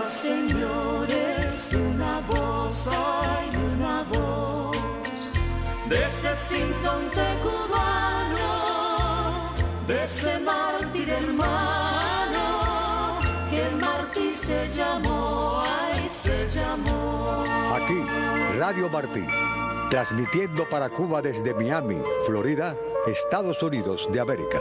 señores, una voz, hay una voz de ese sinsonte cubano, de ese mártir hermano, que el mártir se llamó, ay, se llamó. Aquí, Radio Martí, transmitiendo para Cuba desde Miami, Florida, Estados Unidos de América.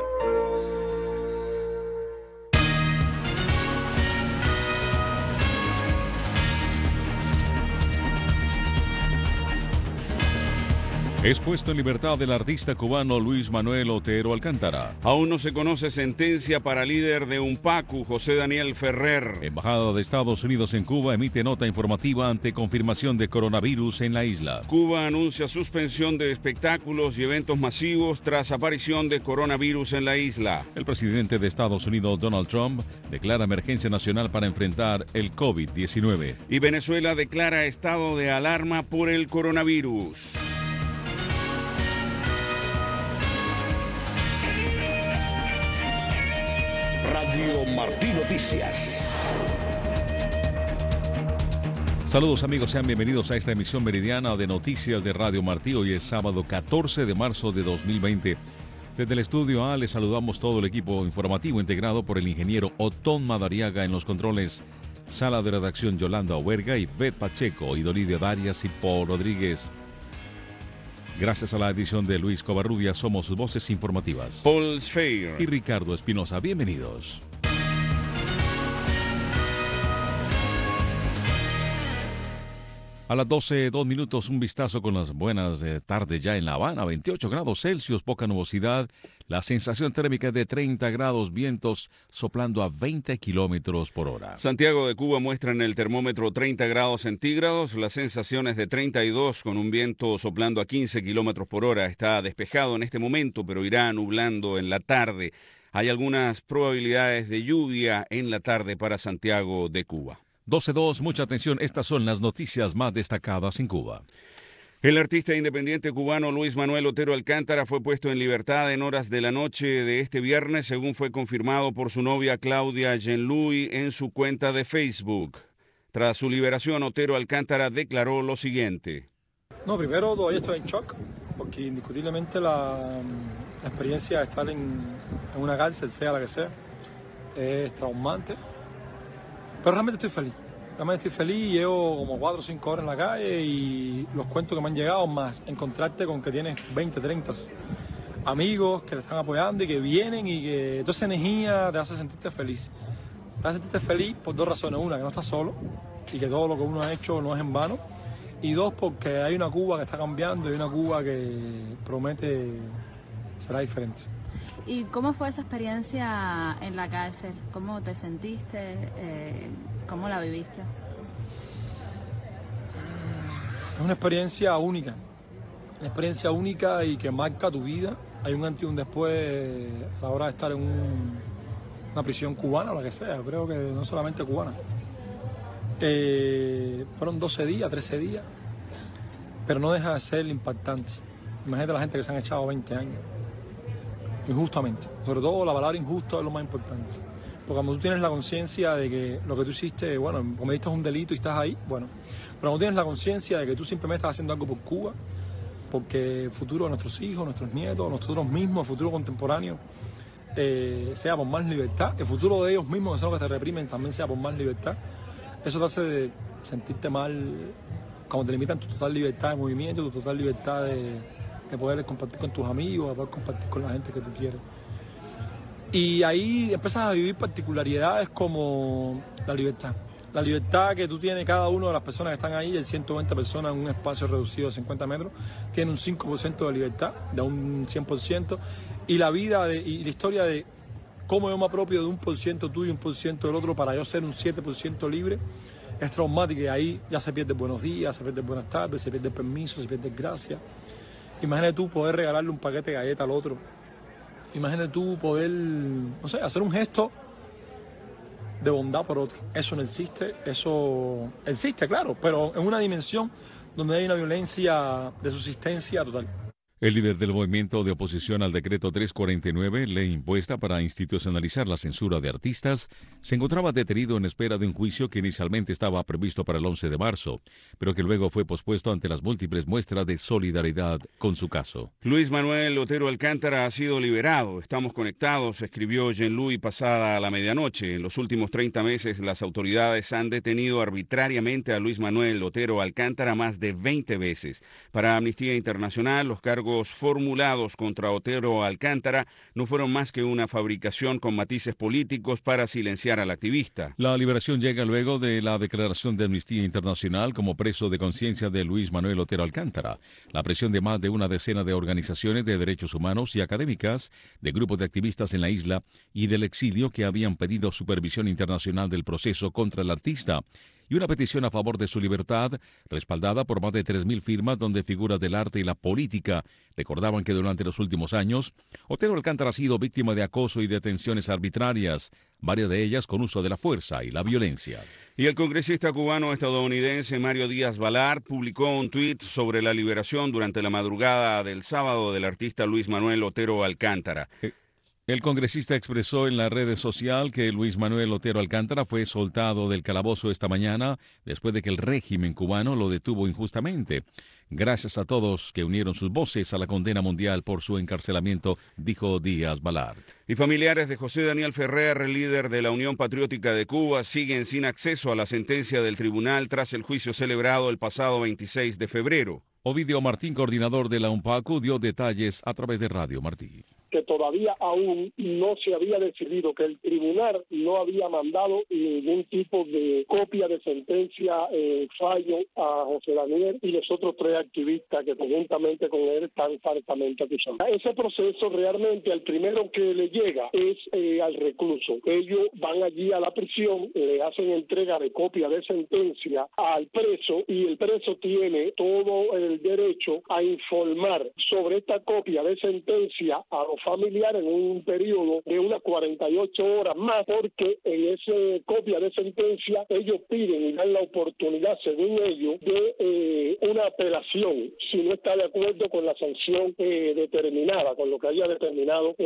Es puesto en libertad el artista cubano Luis Manuel Otero Alcántara. Aún no se conoce sentencia para líder de UNPACU, José Daniel Ferrer. Embajada de Estados Unidos en Cuba emite nota informativa ante confirmación de coronavirus en la isla. Cuba anuncia suspensión de espectáculos y eventos masivos tras aparición de coronavirus en la isla. El presidente de Estados Unidos, Donald Trump, declara emergencia nacional para enfrentar el COVID-19. Y Venezuela declara estado de alarma por el coronavirus. Radio Martí Noticias. Saludos amigos, sean bienvenidos a esta emisión meridiana de Noticias de Radio Martí. Hoy es sábado 14 de marzo de 2020. Desde el estudio A les saludamos todo el equipo informativo integrado por el ingeniero Otón Madariaga en los controles, sala de redacción Yolanda Huerga y Bet Pacheco, Idolidio Darias y Paul Rodríguez. Gracias a la edición de Luis Covarrubia, somos sus voces informativas. Paul Sfeir y Ricardo Espinosa. Bienvenidos. A las 12:02, un vistazo con las buenas tardes ya en La Habana. 28 grados Celsius, poca nubosidad. La sensación térmica de 30 grados, vientos soplando a 20 kilómetros por hora. Santiago de Cuba muestra en el termómetro 30 grados centígrados. La sensación es de 32 con un viento soplando a 15 kilómetros por hora. Está despejado en este momento, pero irá nublando en la tarde. Hay algunas probabilidades de lluvia en la tarde para Santiago de Cuba. 12:02, mucha atención, estas son las noticias más destacadas en Cuba. El artista independiente cubano Luis Manuel Otero Alcántara fue puesto en libertad en horas de la noche de este viernes, según fue confirmado por su novia Claudia Jean-Louis en su cuenta de Facebook. Tras su liberación, Otero Alcántara declaró lo siguiente. No, primero todavía estoy en shock, porque indiscutiblemente la experiencia de estar en una cárcel, sea la que sea, es traumante. Pero realmente estoy feliz, llevo como 4 o 5 horas en la calle y los cuentos que me han llegado, más encontrarte con que tienes 20, 30 amigos que te están apoyando y que vienen y que toda esa energía te hace sentirte feliz. Te hace sentirte feliz por 2 razones. Una, que no estás solo y que todo lo que uno ha hecho no es en vano. Y 2, porque hay una Cuba que está cambiando y una Cuba que promete será diferente. ¿Y cómo fue esa experiencia en la cárcel? ¿Cómo te sentiste? ¿Cómo la viviste? Es una experiencia única y que marca tu vida. Hay un antes y un después a la hora de estar en una prisión cubana o la que sea, creo que no solamente cubana. Fueron 12 días, 13 días, pero no deja de ser impactante. Imagínate la gente que se han echado 20 años. Injustamente, sobre todo la palabra injusto es lo más importante, porque cuando tú tienes la conciencia de que lo que tú hiciste, bueno, cometiste un delito y estás ahí, bueno, pero cuando tienes la conciencia de que tú simplemente estás haciendo algo por Cuba, porque el futuro de nuestros hijos, nuestros nietos, nosotros mismos, el futuro contemporáneo, sea por más libertad, el futuro de ellos mismos, que son los que te reprimen, también sea por más libertad, eso te hace sentirte mal cuando te limitan tu total libertad de movimiento, tu total libertad de poder compartir con tus amigos, de poder compartir con la gente que tú quieres. Y ahí empiezas a vivir particularidades como la libertad. La libertad que tú tienes, cada una de las personas que están ahí, el 120 personas en un espacio reducido de 50 metros, tiene un 5% de libertad, de un 100%, y la vida y la historia de cómo yo me apropio de 1% tuyo y 1% del otro para yo ser un 7% libre, es traumática, y ahí ya se pierde buenos días, se pierde buenas tardes, se pierde permiso, se pierde gracia. Imagínate tú poder regalarle un paquete de galleta al otro. Imagínate tú poder, no sé, hacer un gesto de bondad por otro. Eso no existe, eso existe, claro, pero en una dimensión donde hay una violencia de subsistencia total. El líder del movimiento de oposición al decreto 349, ley impuesta para institucionalizar la censura de artistas, se encontraba detenido en espera de un juicio que inicialmente estaba previsto para el 11 de marzo, pero que luego fue pospuesto ante las múltiples muestras de solidaridad con su caso. Luis Manuel Otero Alcántara ha sido liberado. Estamos conectados, escribió Jean-Louis pasada la medianoche. En los últimos 30 meses, las autoridades han detenido arbitrariamente a Luis Manuel Otero Alcántara más de 20 veces. Para Amnistía Internacional, los cargos formulados contra Otero Alcántara no fueron más que una fabricación con matices políticos para silenciar al activista. La liberación llega luego de la declaración de Amnistía Internacional como preso de conciencia de Luis Manuel Otero Alcántara, la presión de más de una decena de organizaciones de derechos humanos y académicas, de grupos de activistas en la isla y del exilio que habían pedido supervisión internacional del proceso contra el artista, y una petición a favor de su libertad, respaldada por más de 3.000 firmas donde figuras del arte y la política recordaban que durante los últimos años, Otero Alcántara ha sido víctima de acoso y detenciones arbitrarias, varias de ellas con uso de la fuerza y la violencia. Y el congresista cubano-estadounidense Mario Díaz Balart publicó un tuit sobre la liberación durante la madrugada del sábado del artista Luis Manuel Otero Alcántara. El congresista expresó en la red social que Luis Manuel Otero Alcántara fue soltado del calabozo esta mañana después de que el régimen cubano lo detuvo injustamente. Gracias a todos que unieron sus voces a la condena mundial por su encarcelamiento, dijo Díaz Balart. Y familiares de José Daniel Ferrer, líder de la Unión Patriótica de Cuba, siguen sin acceso a la sentencia del tribunal tras el juicio celebrado el pasado 26 de febrero. Ovidio Martín, coordinador de la UNPACU, dio detalles a través de Radio Martí. Que todavía aún no se había decidido, que el tribunal no había mandado ningún tipo de copia de sentencia, fallo a José Daniel y los otros 3 activistas que conjuntamente con él están falsamente acusados. Ese proceso realmente al primero que le llega es al recluso. Ellos van allí a la prisión, le hacen entrega de copia de sentencia al preso y el preso tiene todo el derecho a informar sobre esta copia de sentencia a los familiares en un periodo de unas 48 horas más, porque en esa copia de sentencia ellos piden y dan la oportunidad, según ellos, de una apelación si no está de acuerdo con la sanción determinada, con lo que haya determinado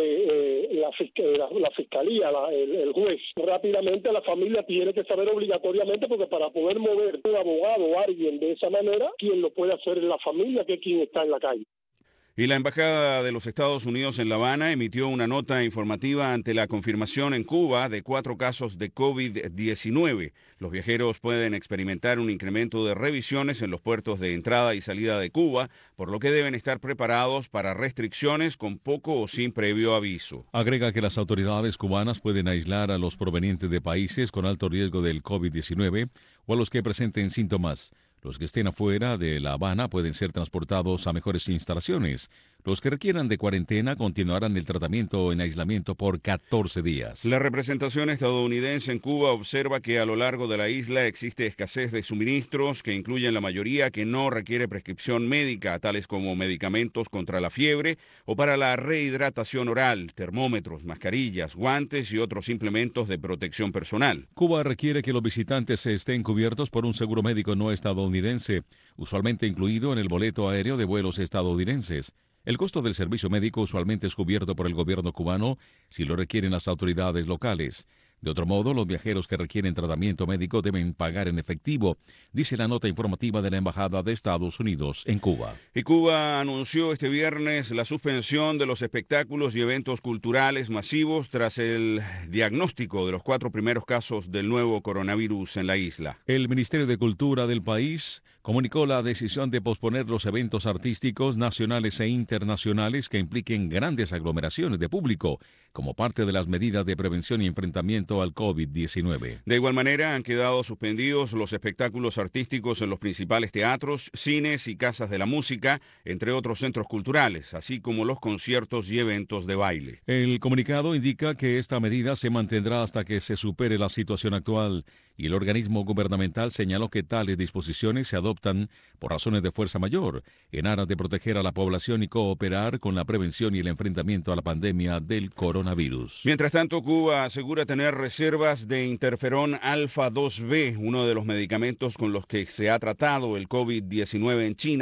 la fiscalía, el juez. Rápidamente la familia tiene que saber obligatoriamente, porque para poder mover un abogado o alguien de esa manera, quien lo puede hacer es la familia, que es quien está en la calle. Y la Embajada de los Estados Unidos en La Habana emitió una nota informativa ante la confirmación en Cuba de 4 casos de COVID-19. Los viajeros pueden experimentar un incremento de revisiones en los puertos de entrada y salida de Cuba, por lo que deben estar preparados para restricciones con poco o sin previo aviso. Agrega que las autoridades cubanas pueden aislar a los provenientes de países con alto riesgo del COVID-19 o a los que presenten síntomas. Los que estén afuera de La Habana pueden ser transportados a mejores instalaciones. Los que requieran de cuarentena continuarán el tratamiento en aislamiento por 14 días. La representación estadounidense en Cuba observa que a lo largo de la isla existe escasez de suministros que incluyen la mayoría que no requiere prescripción médica, tales como medicamentos contra la fiebre o para la rehidratación oral, termómetros, mascarillas, guantes y otros implementos de protección personal. Cuba requiere que los visitantes estén cubiertos por un seguro médico no estadounidense, usualmente incluido en el boleto aéreo de vuelos estadounidenses. El costo del servicio médico usualmente es cubierto por el gobierno cubano si lo requieren las autoridades locales. De otro modo, los viajeros que requieren tratamiento médico deben pagar en efectivo, dice la nota informativa de la Embajada de Estados Unidos en Cuba. Y Cuba anunció este viernes la suspensión de los espectáculos y eventos culturales masivos tras el diagnóstico de los 4 primeros casos del nuevo coronavirus en la isla. El Ministerio de Cultura del país comunicó la decisión de posponer los eventos artísticos nacionales e internacionales que impliquen grandes aglomeraciones de público, como parte de las medidas de prevención y enfrentamiento al COVID-19. De igual manera, han quedado suspendidos los espectáculos artísticos en los principales teatros, cines y casas de la música, entre otros centros culturales, así como los conciertos y eventos de baile. El comunicado indica que esta medida se mantendrá hasta que se supere la situación actual, y el organismo gubernamental señaló que tales disposiciones se adoptan por razones de fuerza mayor, en aras de proteger a la población y cooperar con la prevención y el enfrentamiento a la pandemia del coronavirus. Mientras tanto, Cuba asegura tener reservas de interferón alfa 2B, uno de los medicamentos con los que se ha tratado el COVID-19 en China,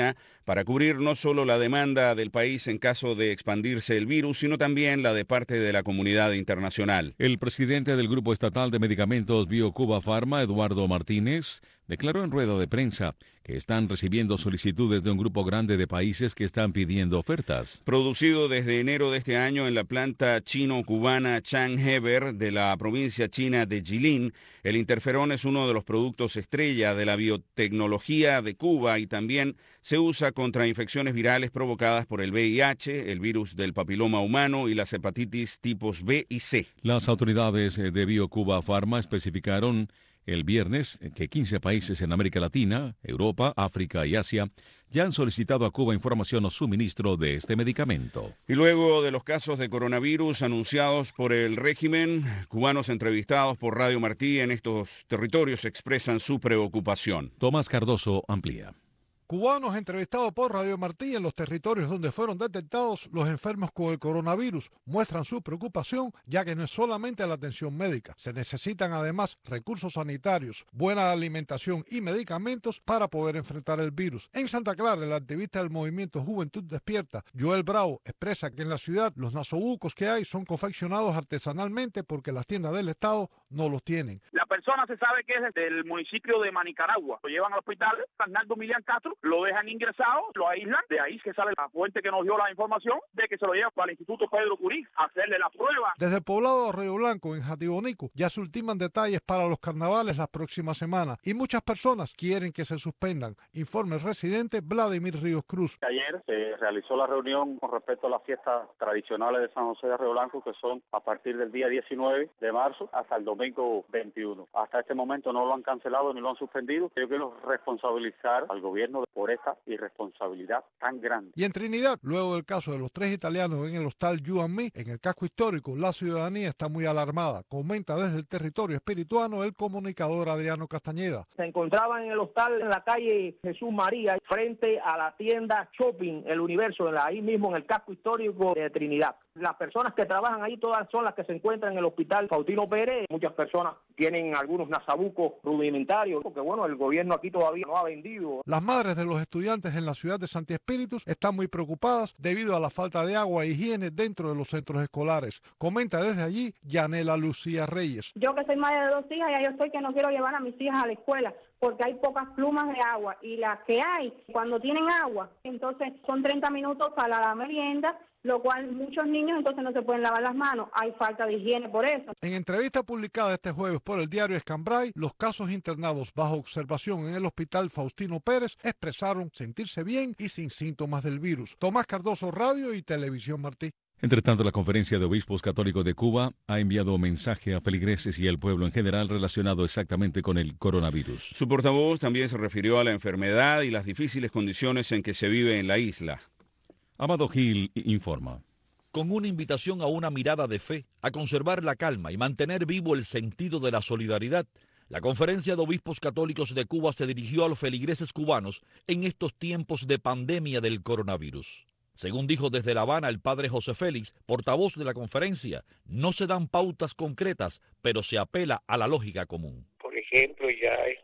para cubrir no solo la demanda del país en caso de expandirse el virus, sino también la de parte de la comunidad internacional. El presidente del Grupo Estatal de Medicamentos BioCuba Pharma, Eduardo Martínez, declaró en rueda de prensa que están recibiendo solicitudes de un grupo grande de países que están pidiendo ofertas. Producido desde enero de este año en la planta chino-cubana Changheber de la provincia china de Jilin, el interferón es uno de los productos estrella de la biotecnología de Cuba y también se usa contra infecciones virales provocadas por el VIH, el virus del papiloma humano y las hepatitis tipos B y C. Las autoridades de BioCuba Pharma especificaron el viernes que 15 países en América Latina, Europa, África y Asia ya han solicitado a Cuba información o suministro de este medicamento. Y luego de los casos de coronavirus anunciados por el régimen, cubanos entrevistados por Radio Martí en estos territorios expresan su preocupación. Tomás Cardoso amplía. Cubanos entrevistados por Radio Martí en los territorios donde fueron detectados los enfermos con el coronavirus muestran su preocupación, ya que no es solamente la atención médica. Se necesitan además recursos sanitarios, buena alimentación y medicamentos para poder enfrentar el virus. En Santa Clara, el activista del movimiento Juventud Despierta, Joel Bravo, expresa que en la ciudad los nasobucos que hay son confeccionados artesanalmente porque las tiendas del Estado no los tienen. La persona se sabe que es del municipio de Manicaragua. Lo llevan al hospital Arnaldo Milián Castro, lo dejan ingresado, lo aíslan. De ahí que sale la fuente que nos dio la información de que se lo llevan para el Instituto Pedro Curí a hacerle la prueba. Desde el poblado de Arroyo Blanco, en Jatibonico, ya se ultiman detalles para los carnavales las próximas semanas y muchas personas quieren que se suspendan. Informa el residente Vladimir Ríos Cruz. Ayer se realizó la reunión con respecto a las fiestas tradicionales de San José de Arroyo Blanco, que son a partir del día 19 de marzo hasta el domingo 21. Hasta este momento no lo han cancelado ni lo han suspendido. Yo quiero responsabilizar al gobierno por esta irresponsabilidad tan grande. Y en Trinidad, luego del caso de los 3 italianos en el hostal You and Me, en el casco histórico, la ciudadanía está muy alarmada. Comenta desde el territorio espirituano el comunicador Adriano Castañeda. Se encontraban en el hostal en la calle Jesús María, frente a la tienda Shopping El Universo, ahí mismo en el casco histórico de Trinidad. Las personas que trabajan ahí todas son las que se encuentran en el hospital Faustino Pérez. Muchas personas tienen algunos nasabucos rudimentarios, porque bueno, el gobierno aquí todavía no ha vendido. Las madres de los estudiantes en la ciudad de Santi Espíritus están muy preocupadas debido a la falta de agua e higiene dentro de los centros escolares. Comenta desde allí Yanela Lucía Reyes. Yo que soy madre de 2 hijas, ya yo estoy que no quiero llevar a mis hijas a la escuela porque hay pocas plumas de agua y las que hay, cuando tienen agua, entonces son 30 minutos para la merienda, lo cual muchos niños entonces no se pueden lavar las manos. Hay falta de higiene por eso. En entrevista publicada este jueves por el diario Escambray, los casos internados bajo observación en el hospital Faustino Pérez expresaron sentirse bien y sin síntomas del virus. Tomás Cardoso, Radio y Televisión Martí. Entre tanto, la Conferencia de Obispos Católicos de Cuba ha enviado un mensaje a feligreses y al pueblo en general relacionado exactamente con el coronavirus. Su portavoz también se refirió a la enfermedad y las difíciles condiciones en que se vive en la isla. Amado Gil informa. Con una invitación a una mirada de fe, a conservar la calma y mantener vivo el sentido de la solidaridad, la Conferencia de Obispos Católicos de Cuba se dirigió a los feligreses cubanos en estos tiempos de pandemia del coronavirus. Según dijo desde La Habana el padre José Félix, portavoz de la conferencia, no se dan pautas concretas, pero se apela a la lógica común. Por ejemplo, ya es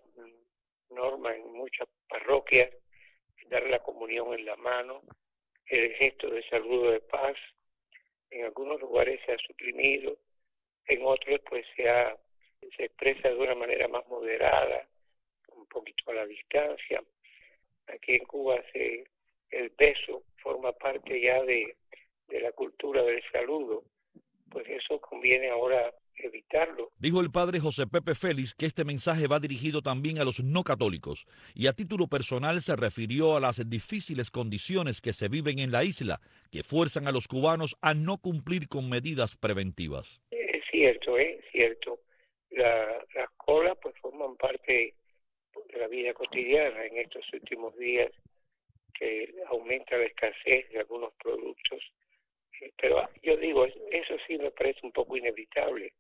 norma en muchas parroquias dar la comunión en la mano, el gesto de saludo de paz. En algunos lugares se ha suprimido, en otros pues se expresa de una manera más moderada, un poquito a la distancia. Aquí en Cuba el beso forma parte ya de la cultura del saludo, pues eso conviene ahora evitarlo. Dijo el padre José Pepe Félix que este mensaje va dirigido también a los no católicos y a título personal se refirió a las difíciles condiciones que se viven en la isla, que fuerzan a los cubanos a no cumplir con medidas preventivas. Es cierto, cierto. Las colas pues forman parte de la vida cotidiana en estos últimos días, que aumenta la escasez de algunos productos, pero yo digo, eso sí me parece un poco inevitable,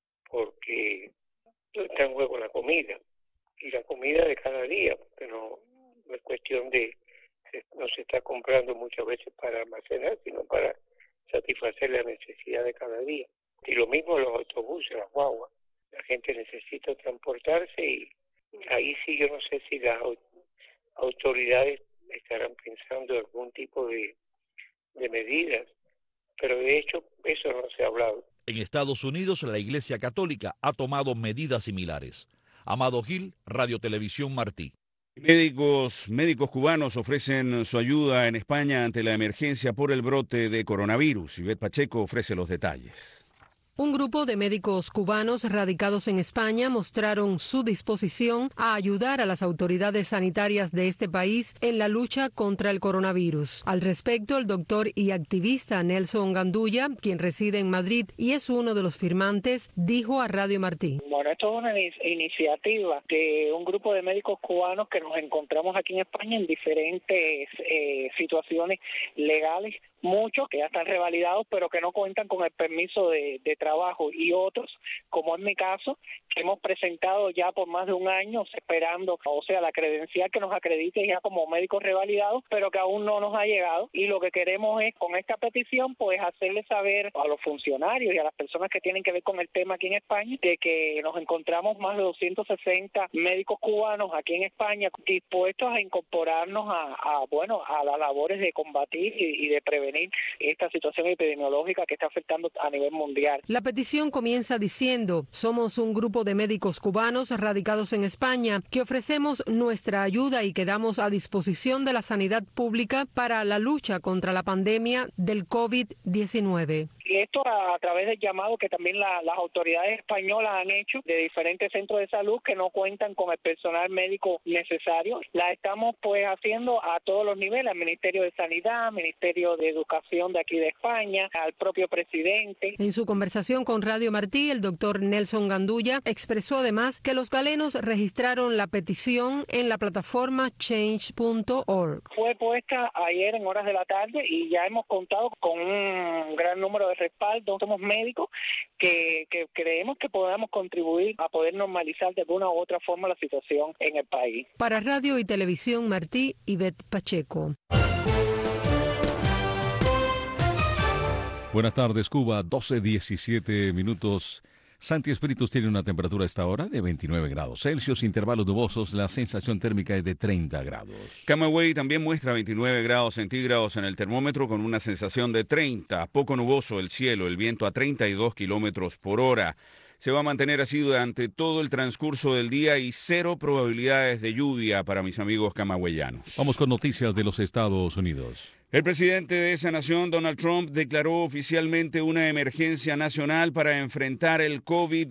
porque está en juego la comida, y la comida de cada día, pero no es cuestión no se está comprando muchas veces para almacenar, sino para satisfacer la necesidad de cada día. Y lo mismo los autobuses, las guaguas, la gente necesita transportarse y ahí sí yo no sé si las autoridades estarán pensando en algún tipo de medidas, pero de hecho eso no se ha hablado. En Estados Unidos, la Iglesia Católica ha tomado medidas similares. Amado Gil, Radio Televisión Martí. Médicos cubanos ofrecen su ayuda en España ante la emergencia por el brote de coronavirus. Ivette Pacheco ofrece los detalles. Un grupo de médicos cubanos radicados en España mostraron su disposición a ayudar a las autoridades sanitarias de este país en la lucha contra el coronavirus. Al respecto, el doctor y activista Nelson Gandulla, quien reside en Madrid y es uno de los firmantes, dijo a Radio Martí. Bueno, esto es una iniciativa de un grupo de médicos cubanos que nos encontramos aquí en España en diferentes situaciones legales, muchos que ya están revalidados pero que no cuentan con el permiso de trabajo, y otros, como en mi caso, que hemos presentado ya por más de un año esperando, o sea, la credencial que nos acredite ya como médicos revalidados, pero que aún no nos ha llegado, y lo que queremos es con esta petición pues hacerle saber a los funcionarios y a las personas que tienen que ver con el tema aquí en España de que nos encontramos más de 260 médicos cubanos aquí en España dispuestos a incorporarnos a las labores de combatir y de prevenir esta situación epidemiológica que está afectando a nivel mundial. La petición comienza diciendo: somos un grupo de médicos cubanos radicados en España que ofrecemos nuestra ayuda y quedamos a disposición de la sanidad pública para la lucha contra la pandemia del COVID-19. Y esto a través del llamado que también las autoridades españolas han hecho de diferentes centros de salud que no cuentan con el personal médico necesario. La estamos pues haciendo a todos los niveles, al Ministerio de Sanidad, Ministerio de Educación de aquí de España, al propio presidente. En su conversación con Radio Martí, el doctor Nelson Gandulla expresó además que los galenos registraron la petición en la plataforma change.org. Fue puesta ayer en horas de la tarde y ya hemos contado con un gran número de respaldo. Somos médicos que creemos que podamos contribuir a poder normalizar de alguna u otra forma la situación en el país. Para Radio y Televisión Martí, Ivette Pacheco. Buenas tardes, Cuba, 12:17 minutos. Santi Espíritus tiene una temperatura a esta hora de 29 grados Celsius, intervalos nubosos, la sensación térmica es de 30 grados. Camagüey también muestra 29 grados centígrados en el termómetro con una sensación de 30, poco nuboso el cielo, el viento a 32 kilómetros por hora. Se va a mantener así durante todo el transcurso del día y cero probabilidades de lluvia para mis amigos camagüeyanos. Vamos con noticias de los Estados Unidos. El presidente de esa nación, Donald Trump, declaró oficialmente una emergencia nacional para enfrentar el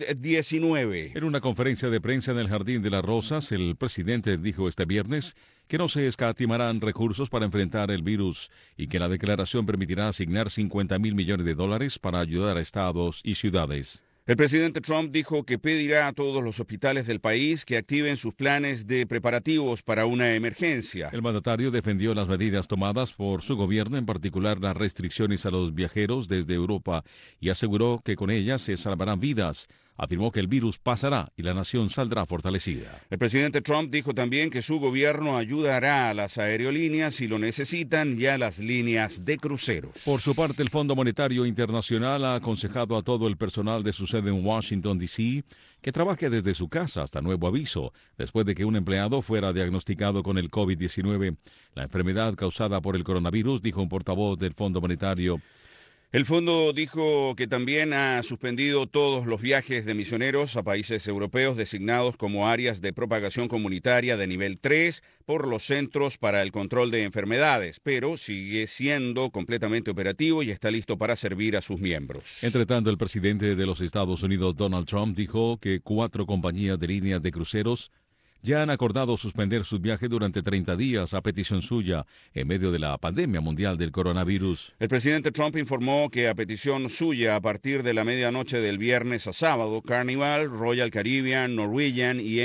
COVID-19. En una conferencia de prensa en el Jardín de las Rosas, el presidente dijo este viernes que no se escatimarán recursos para enfrentar el virus y que la declaración permitirá asignar $50,000 millones para ayudar a estados y ciudades. El presidente Trump dijo que pedirá a todos los hospitales del país que activen sus planes de preparativos para una emergencia. El mandatario defendió las medidas tomadas por su gobierno, en particular las restricciones a los viajeros desde Europa, y aseguró que con ellas se salvarán vidas. Afirmó que el virus pasará y la nación saldrá fortalecida. El presidente Trump dijo también que su gobierno ayudará a las aerolíneas si lo necesitan y a las líneas de cruceros. Por su parte, el Fondo Monetario Internacional ha aconsejado a todo el personal de su sede en Washington, D.C., que trabaje desde su casa hasta nuevo aviso, después de que un empleado fuera diagnosticado con el COVID-19. La enfermedad causada por el coronavirus, dijo un portavoz del Fondo Monetario. El fondo dijo que también ha suspendido todos los viajes de misioneros a países europeos designados como áreas de propagación comunitaria de nivel 3 por los Centros para el Control de Enfermedades, pero sigue siendo completamente operativo y está listo para servir a sus miembros. Entre tanto, el presidente de los Estados Unidos, Donald Trump, dijo que 4 compañías de líneas de cruceros ya han acordado suspender sus viajes durante 30 días a petición suya en medio de la pandemia mundial del coronavirus. El presidente Trump informó que a petición suya, a partir de la medianoche del viernes a sábado, Carnival, Royal Caribbean, Norwegian y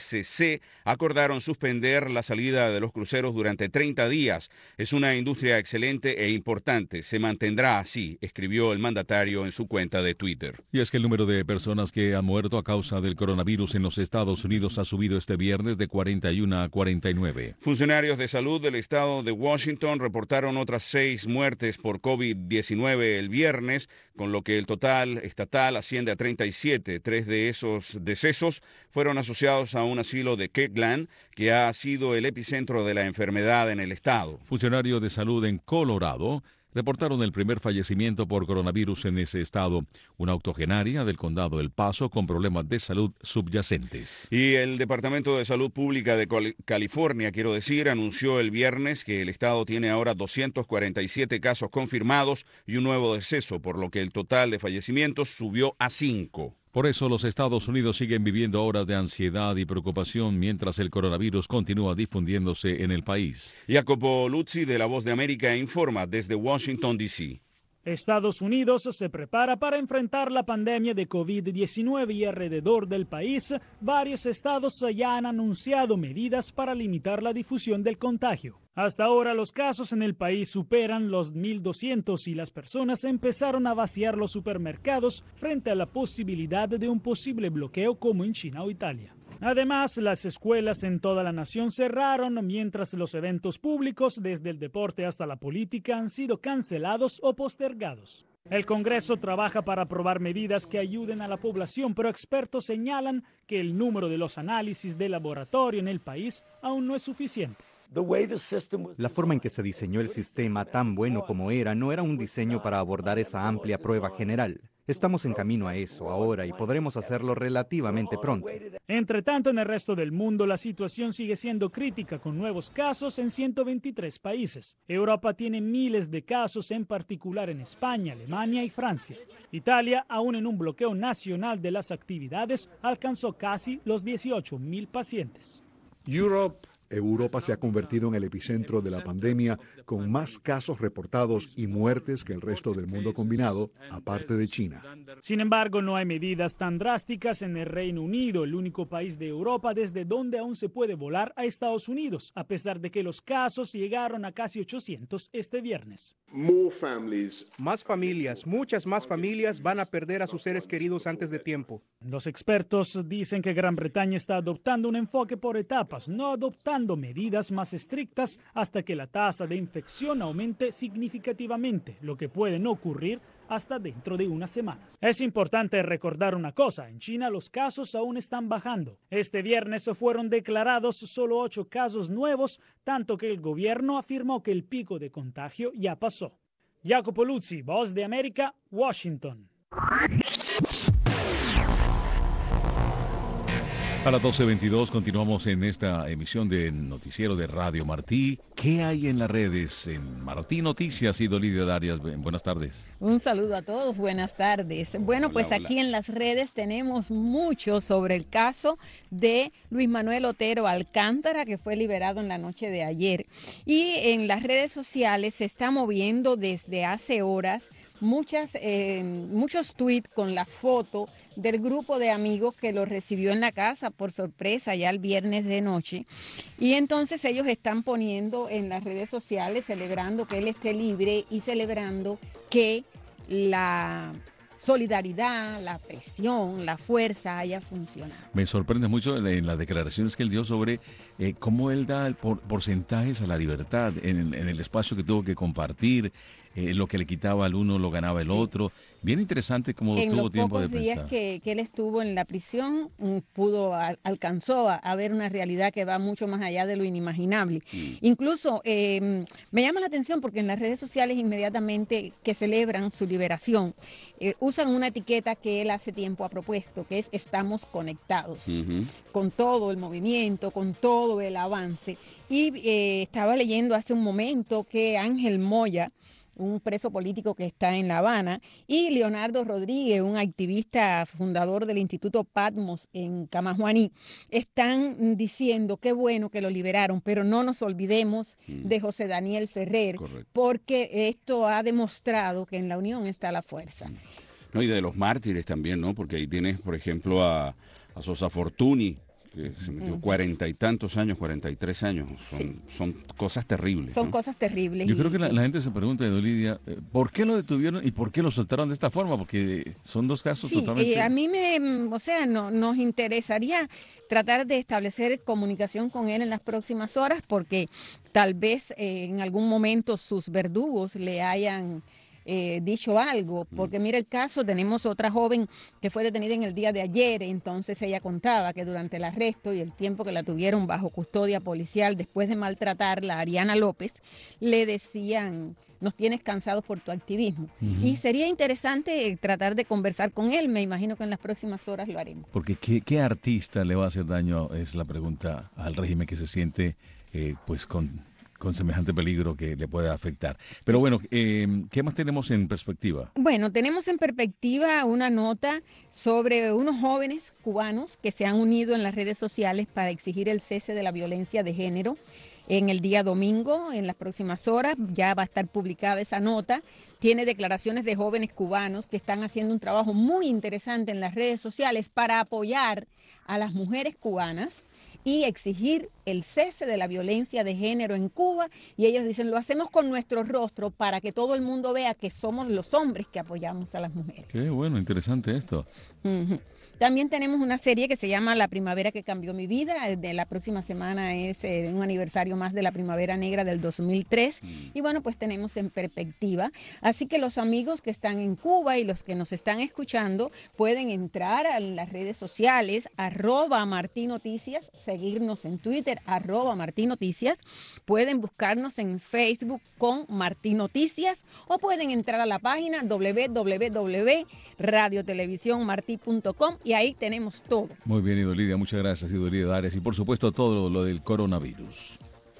MSC acordaron suspender la salida de los cruceros durante 30 días. Es una industria excelente e importante. Se mantendrá así, escribió el mandatario en su cuenta de Twitter. Y es que el número de personas que han muerto a causa del coronavirus en los Estados Unidos ha subido este viernes de 41 a 49. Funcionarios de salud del estado de Washington reportaron otras 6 muertes por COVID-19 el viernes, con lo que el total estatal asciende a 37. 3 de esos decesos fueron asociados a un asilo de Kirkland, que ha sido el epicentro de la enfermedad en el estado. Funcionarios de salud en Colorado reportaron el primer fallecimiento por coronavirus en ese estado, una octogenaria del condado El Paso con problemas de salud subyacentes. Y el Departamento de Salud Pública de California, anunció el viernes que el estado tiene ahora 247 casos confirmados y un nuevo deceso, por lo que el total de fallecimientos subió a 5. Por eso los Estados Unidos siguen viviendo horas de ansiedad y preocupación mientras el coronavirus continúa difundiéndose en el país. Jacopo Luzzi de La Voz de América informa desde Washington, D.C. Estados Unidos se prepara para enfrentar la pandemia de COVID-19 y alrededor del país, varios estados ya han anunciado medidas para limitar la difusión del contagio. Hasta ahora los casos en el país superan los 1.200 y las personas empezaron a vaciar los supermercados frente a la posibilidad de un posible bloqueo como en China o Italia. Además, las escuelas en toda la nación cerraron, mientras los eventos públicos, desde el deporte hasta la política, han sido cancelados o postergados. El Congreso trabaja para aprobar medidas que ayuden a la población, pero expertos señalan que el número de los análisis de laboratorio en el país aún no es suficiente. La forma en que se diseñó el sistema, tan bueno como era, no era un diseño para abordar esa amplia prueba general. Estamos en camino a eso ahora y podremos hacerlo relativamente pronto. Entre tanto, en el resto del mundo, la situación sigue siendo crítica, con nuevos casos en 123 países. Europa tiene miles de casos, en particular en España, Alemania y Francia. Italia, aún en un bloqueo nacional de las actividades, alcanzó casi los 18.000 pacientes. Europa se ha convertido en el epicentro de la pandemia, con más casos reportados y muertes que el resto del mundo combinado, aparte de China. Sin embargo, no hay medidas tan drásticas en el Reino Unido, el único país de Europa desde donde aún se puede volar a Estados Unidos, a pesar de que los casos llegaron a casi 800 este viernes. Más familias, muchas más familias van a perder a sus seres queridos antes de tiempo. Los expertos dicen que Gran Bretaña está adoptando un enfoque por etapas, no adoptando medidas más estrictas hasta que la tasa de infección aumente significativamente, lo que puede no ocurrir hasta dentro de unas semanas. Es importante recordar una cosa: en China los casos aún están bajando. Este viernes fueron declarados solo 8 casos nuevos, tanto que el gobierno afirmó que el pico de contagio ya pasó. Jacopo Luzzi, Voz de América, Washington. A las 12:22 continuamos en esta emisión de Noticiero de Radio Martí. ¿Qué hay en las redes? En Martí Noticias y Lidia Darias. Buenas tardes. Un saludo a todos, buenas tardes. Bueno, Hola, pues hola. Aquí en las redes tenemos mucho sobre el caso de Luis Manuel Otero Alcántara, que fue liberado en la noche de ayer. Y en las redes sociales se está moviendo desde hace horas muchos tweets con la foto del grupo de amigos que lo recibió en la casa por sorpresa ya el viernes de noche. Y entonces ellos están poniendo en las redes sociales, celebrando que él esté libre y celebrando que la solidaridad, la presión, la fuerza haya funcionado. Me sorprende mucho en las declaraciones que él dio sobre cómo él da porcentajes a la libertad en el espacio que tuvo que compartir. Lo que le quitaba al uno lo ganaba el otro. Bien interesante como tuvo tiempo de pensar. En los pocos días que él estuvo en la prisión, alcanzó a ver una realidad que va mucho más allá de lo inimaginable. Incluso me llama la atención porque en las redes sociales inmediatamente que celebran su liberación, usan una etiqueta que él hace tiempo ha propuesto, que es "estamos conectados", con todo el movimiento, con todo el avance. Y estaba leyendo hace un momento que Ángel Moya, un preso político que está en La Habana, y Leonardo Rodríguez, un activista fundador del Instituto Patmos en Camajuaní, están diciendo qué bueno que lo liberaron, pero no nos olvidemos de José Daniel Ferrer, porque esto ha demostrado que en la unión está la fuerza. No, y de los mártires también, ¿no? Porque ahí tienes, por ejemplo, a Sosa Fortuny, que se metió 40 y tantos años, 43 años. Son cosas terribles. Son ¿no? cosas terribles. Yo creo que la gente se pregunta, Lidia, ¿por qué lo detuvieron y por qué lo soltaron de esta forma? Porque son dos casos totalmente... a mí nos interesaría tratar de establecer comunicación con él en las próximas horas, porque tal vez en algún momento sus verdugos le hayan dicho algo, porque mira el caso, tenemos otra joven que fue detenida en el día de ayer, entonces ella contaba que durante el arresto y el tiempo que la tuvieron bajo custodia policial después de maltratarla, Ariana López, le decían: nos tienes cansados por tu activismo. Y sería interesante tratar de conversar con él, me imagino que en las próximas horas lo haremos. Porque ¿qué artista le va a hacer daño? Es la pregunta al régimen que se siente pues con semejante peligro que le puede afectar. Pero bueno, ¿qué más tenemos en perspectiva? Bueno, tenemos en perspectiva una nota sobre unos jóvenes cubanos que se han unido en las redes sociales para exigir el cese de la violencia de género. En el día domingo, en las próximas horas, ya va a estar publicada esa nota. Tiene declaraciones de jóvenes cubanos que están haciendo un trabajo muy interesante en las redes sociales para apoyar a las mujeres cubanas y exigir el cese de la violencia de género en Cuba. Y ellos dicen, lo hacemos con nuestro rostro para que todo el mundo vea que somos los hombres que apoyamos a las mujeres. Qué bueno, interesante esto. También tenemos una serie que se llama La Primavera que Cambió Mi Vida. De la próxima semana es un aniversario más de la Primavera Negra del 2003. Y bueno, pues tenemos en perspectiva. Así que los amigos que están en Cuba y los que nos están escuchando pueden entrar a las redes sociales, @MartíNoticias, seguirnos en Twitter, @MartíNoticias. Pueden buscarnos en Facebook con Martí Noticias o pueden entrar a la página www.radiotelevisiónmarti.com y ahí tenemos todo. Muy bien, Lidia, muchas gracias, Lidia Arias. Y por supuesto todo lo del coronavirus.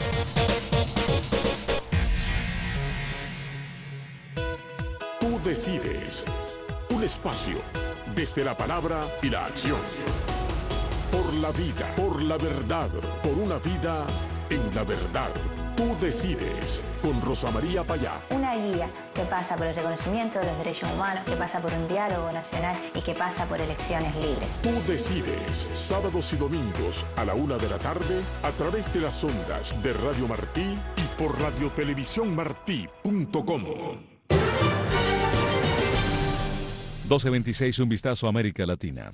Tú decides. Un espacio desde la palabra y la acción. Por la vida, por la verdad, por una vida en la verdad. Tú decides, con Rosa María Payá. Una guía que pasa por el reconocimiento de los derechos humanos, que pasa por un diálogo nacional y que pasa por elecciones libres. Tú decides, sábados y domingos a la 1 de la tarde, a través de las ondas de Radio Martí y por radiotelevisiónmartí.com. 12:26, un vistazo a América Latina.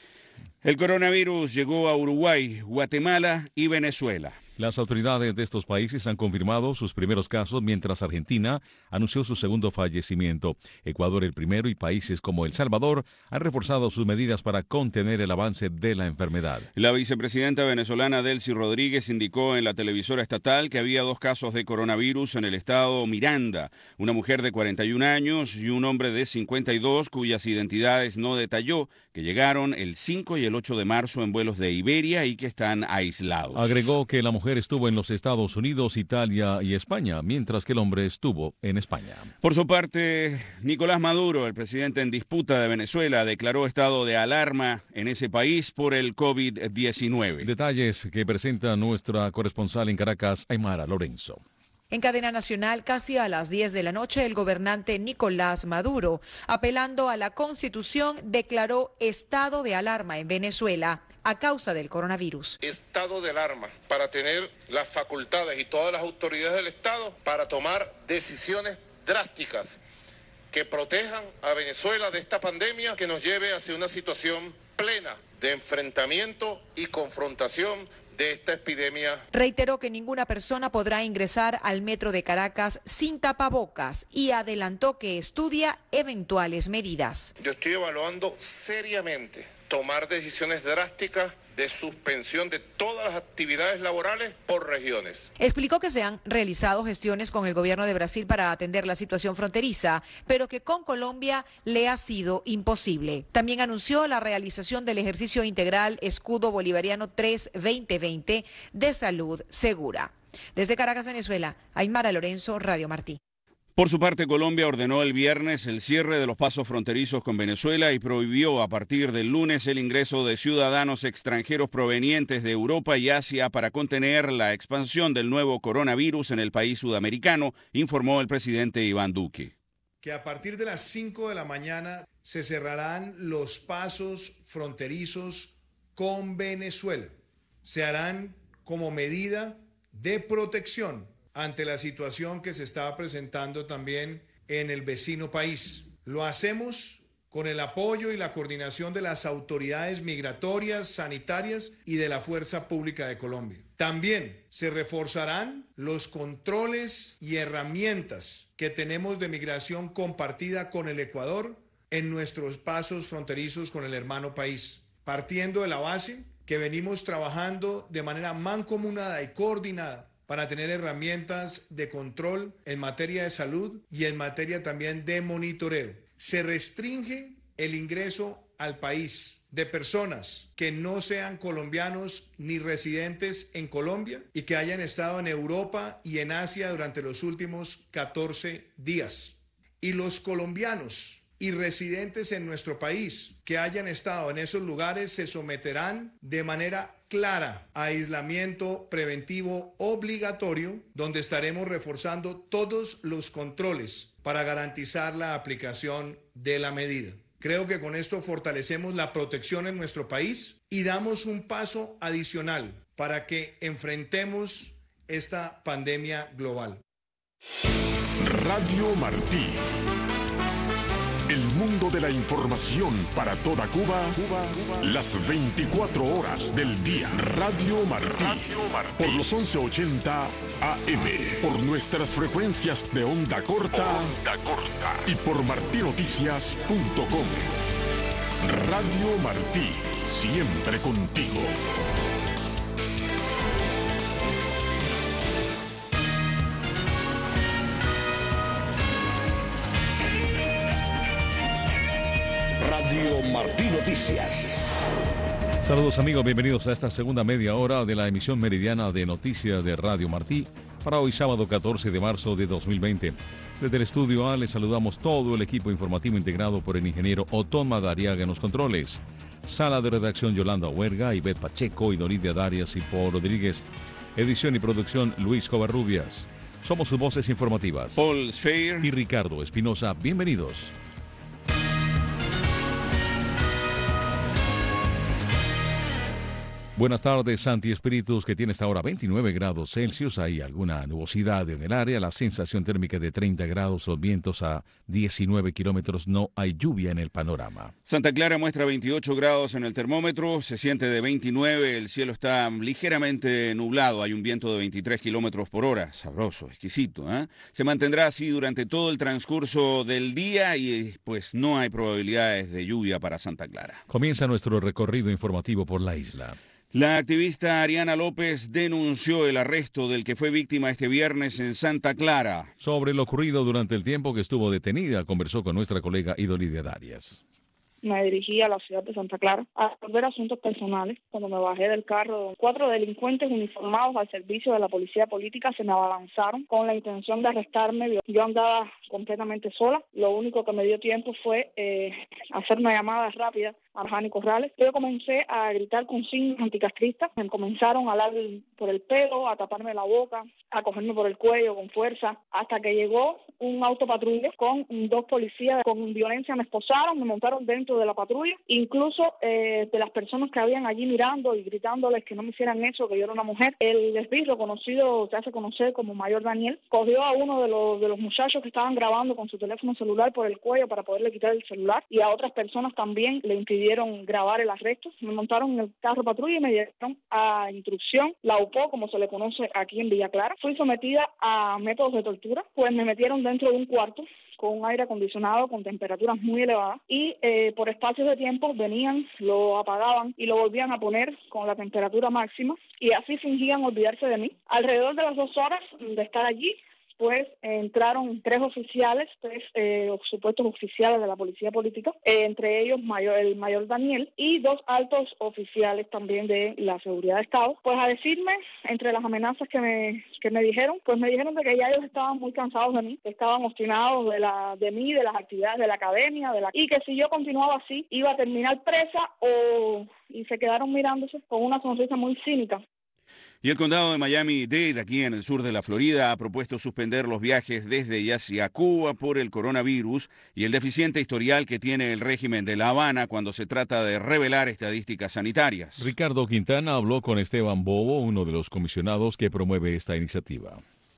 El coronavirus llegó a Uruguay, Guatemala y Venezuela. Las autoridades de estos países han confirmado sus primeros casos, mientras Argentina anunció su segundo fallecimiento. Ecuador el primero y países como El Salvador han reforzado sus medidas para contener el avance de la enfermedad. La vicepresidenta venezolana Delcy Rodríguez indicó en la televisora estatal que había 2 casos de coronavirus en el estado Miranda, una mujer de 41 años y un hombre de 52 cuyas identidades no detalló, que llegaron el 5 y el 8 de marzo en vuelos de Iberia y que están aislados. Agregó que la mujer estuvo en los Estados Unidos, Italia y España, mientras que el hombre estuvo en España. Por su parte, Nicolás Maduro, el presidente en disputa de Venezuela, declaró estado de alarma en ese país por el COVID-19. Detalles que presenta nuestra corresponsal en Caracas, Aymara Lorenzo. En cadena nacional, casi a las 10 de la noche, el gobernante Nicolás Maduro, apelando a la Constitución, declaró estado de alarma en Venezuela a causa del coronavirus. Estado de alarma para tener las facultades y todas las autoridades del Estado para tomar decisiones drásticas que protejan a Venezuela de esta pandemia, que nos lleve hacia una situación plena de enfrentamiento y confrontación de esta epidemia. Reiteró que ninguna persona podrá ingresar al metro de Caracas sin tapabocas y adelantó que estudia eventuales medidas. Yo estoy evaluando seriamente tomar decisiones drásticas de suspensión de todas las actividades laborales por regiones. Explicó que se han realizado gestiones con el gobierno de Brasil para atender la situación fronteriza, pero que con Colombia le ha sido imposible. También anunció la realización del ejercicio integral Escudo Bolivariano 3 2020 de salud segura. Desde Caracas, Venezuela, Aymara Lorenzo, Radio Martí. Por su parte, Colombia ordenó el viernes el cierre de los pasos fronterizos con Venezuela y prohibió a partir del lunes el ingreso de ciudadanos extranjeros provenientes de Europa y Asia para contener la expansión del nuevo coronavirus en el país sudamericano, informó el presidente Iván Duque. Que a partir de las 5 de la mañana se cerrarán los pasos fronterizos con Venezuela. se harán como medida de protección ante la situación que se está presentando también en el vecino país. Lo hacemos con el apoyo y la coordinación de las autoridades migratorias, sanitarias y de la Fuerza Pública de Colombia. También se reforzarán los controles y herramientas que tenemos de migración compartida con el Ecuador en nuestros pasos fronterizos con el hermano país, partiendo de la base que venimos trabajando de manera mancomunada y coordinada para tener herramientas de control en materia de salud y en materia también de monitoreo. Se restringe el ingreso al país de personas que no sean colombianos ni residentes en Colombia y que hayan estado en Europa y en Asia durante los últimos 14 días. Y los colombianos y residentes en nuestro país que hayan estado en esos lugares se someterán de manera clara a aislamiento preventivo obligatorio, donde estaremos reforzando todos los controles para garantizar la aplicación de la medida. Creo que con esto fortalecemos la protección en nuestro país y damos un paso adicional para que enfrentemos esta pandemia global. Radio Martí. El mundo de la información para toda Cuba, las 24 horas del día. Radio Martí. Por los 1180 AM. Por nuestras frecuencias de onda corta. Y por martinoticias.com. Radio Martí. Siempre contigo. Radio Martí Noticias. Saludos amigos, bienvenidos a esta segunda media hora de la emisión meridiana de noticias de Radio Martí para hoy sábado 14 de marzo de 2020. Desde el estudio A les saludamos todo el equipo informativo integrado por el ingeniero Otón Madariaga en los controles. Sala de redacción Yolanda Huerga, Ivette Pacheco y Doridia Darias y Paul Rodríguez. Edición y producción Luis Covarrubias. Somos sus voces informativas. Paul Sfeir y Ricardo Espinosa. Bienvenidos. Buenas tardes, Santi Espíritus, que tiene hasta ahora 29 grados Celsius. Hay alguna nubosidad en el área, la sensación térmica de 30 grados, los vientos a 19 kilómetros, no hay lluvia en el panorama. Santa Clara muestra 28 grados en el termómetro, se siente de 29, el cielo está ligeramente nublado, hay un viento de 23 kilómetros por hora, sabroso, exquisito, ¿eh? Se mantendrá así durante todo el transcurso del día y pues no hay probabilidades de lluvia para Santa Clara. Comienza nuestro recorrido informativo por la isla. La activista Ariana López denunció el arresto del que fue víctima este viernes en Santa Clara. Sobre lo ocurrido durante el tiempo que estuvo detenida, conversó con nuestra colega Idolidia Darias. Me dirigí a la ciudad de Santa Clara a resolver asuntos personales. Cuando me bajé del carro, 4 delincuentes uniformados al servicio de la policía política se me abalanzaron con la intención de arrestarme. Yo andaba completamente sola. Lo único que me dio tiempo fue hacer una llamada rápida a Jani Corrales. Yo comencé a gritar consignas anticastristas. Me comenzaron a alar por el pelo, a taparme la boca, a cogerme por el cuello con fuerza, hasta que llegó un autopatrulla con 2 policías con violencia. Me esposaron, me montaron dentro de la patrulla, incluso de las personas que habían allí mirando y gritándoles que no me hicieran eso, que yo era una mujer. El esbirro, conocido, se hace conocer como Mayor Daniel, cogió a uno de los muchachos que estaban grabando con su teléfono celular por el cuello para poderle quitar el celular, y a otras personas también le impidieron grabar el arresto. Me montaron en el carro patrulla y me dieron a instrucción, la UPO, como se le conoce aquí en Villa Clara. Fui sometida a métodos de tortura, pues me metieron dentro de un cuarto con un aire acondicionado con temperaturas muy elevadas y por espacios de tiempo venían, lo apagaban y lo volvían a poner con la temperatura máxima y así fingían olvidarse de mí. Alrededor de las 2 horas de estar allí, pues entraron 3 oficiales, 3 supuestos oficiales de la policía política, entre ellos el mayor Daniel y 2 altos oficiales también de la seguridad de Estado, pues a decirme, entre las amenazas que me dijeron, pues me dijeron de que ya ellos estaban muy cansados de mí, estaban obstinados de mí, de las actividades de la academia, y que si yo continuaba así iba a terminar presa y se quedaron mirándose con una sonrisa muy cínica. Y el condado de Miami-Dade, aquí en el sur de la Florida, ha propuesto suspender los viajes desde y hacia Cuba por el coronavirus y el deficiente historial que tiene el régimen de La Habana cuando se trata de revelar estadísticas sanitarias. Ricardo Quintana habló con Esteban Bobo, uno de los comisionados que promueve esta iniciativa.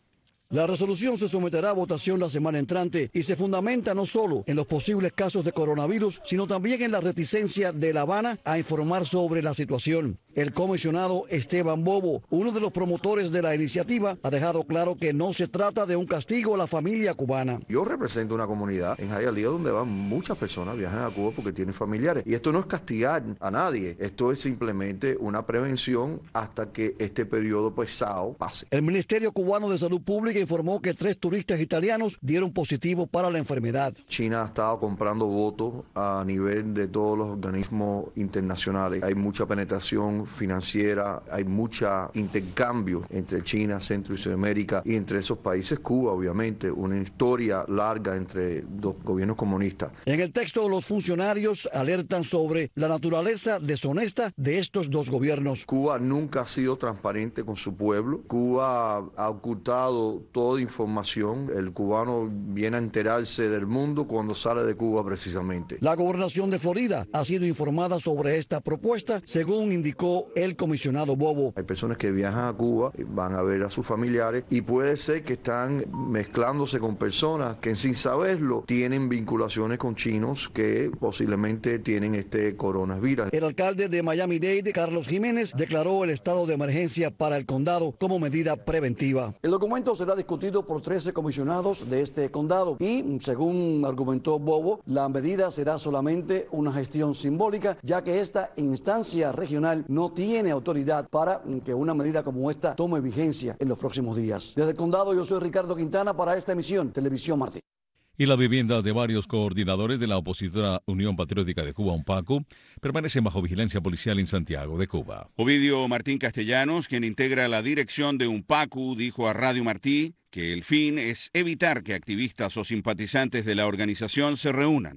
La resolución se someterá a votación la semana entrante y se fundamenta no solo en los posibles casos de coronavirus, sino también en la reticencia de La Habana a informar sobre la situación. El comisionado Esteban Bobo, uno de los promotores de la iniciativa, ha dejado claro que no se trata de un castigo a la familia cubana. Yo represento una comunidad en Hialeah donde van muchas personas, viajan a Cuba porque tienen familiares. Y esto no es castigar a nadie, esto es simplemente una prevención hasta que este periodo pesado pase. El Ministerio Cubano de Salud Pública informó que 3 turistas italianos dieron positivo para la enfermedad. China ha estado comprando votos a nivel de todos los organismos internacionales. Hay mucha penetración financiera, hay mucho intercambio entre China, Centro y Sudamérica y entre esos países. Cuba, obviamente, una historia larga entre dos gobiernos comunistas. En el texto, los funcionarios alertan sobre la naturaleza deshonesta de estos dos gobiernos. Cuba nunca ha sido transparente con su pueblo. Cuba ha ocultado toda información. El cubano viene a enterarse del mundo cuando sale de Cuba precisamente. La gobernación de Florida ha sido informada sobre esta propuesta, según indicó el comisionado Bobo. Hay personas que viajan a Cuba, van a ver a sus familiares y puede ser que están mezclándose con personas que sin saberlo tienen vinculaciones con chinos que posiblemente tienen este coronavirus. El alcalde de Miami-Dade, Carlos Jiménez, declaró el estado de emergencia para el condado como medida preventiva. El documento será discutido por 13 comisionados de este condado y, según argumentó Bobo, la medida será solamente una gestión simbólica, ya que esta instancia regional no tiene autoridad para que una medida como esta tome vigencia en los próximos días. Desde el condado, yo soy Ricardo Quintana para esta emisión Televisión Martí. Y las viviendas de varios coordinadores de la opositora Unión Patriótica de Cuba, UNPACU, permanecen bajo vigilancia policial en Santiago de Cuba. Ovidio Martín Castellanos, quien integra la dirección de UNPACU, dijo a Radio Martí que el fin es evitar que activistas o simpatizantes de la organización se reúnan.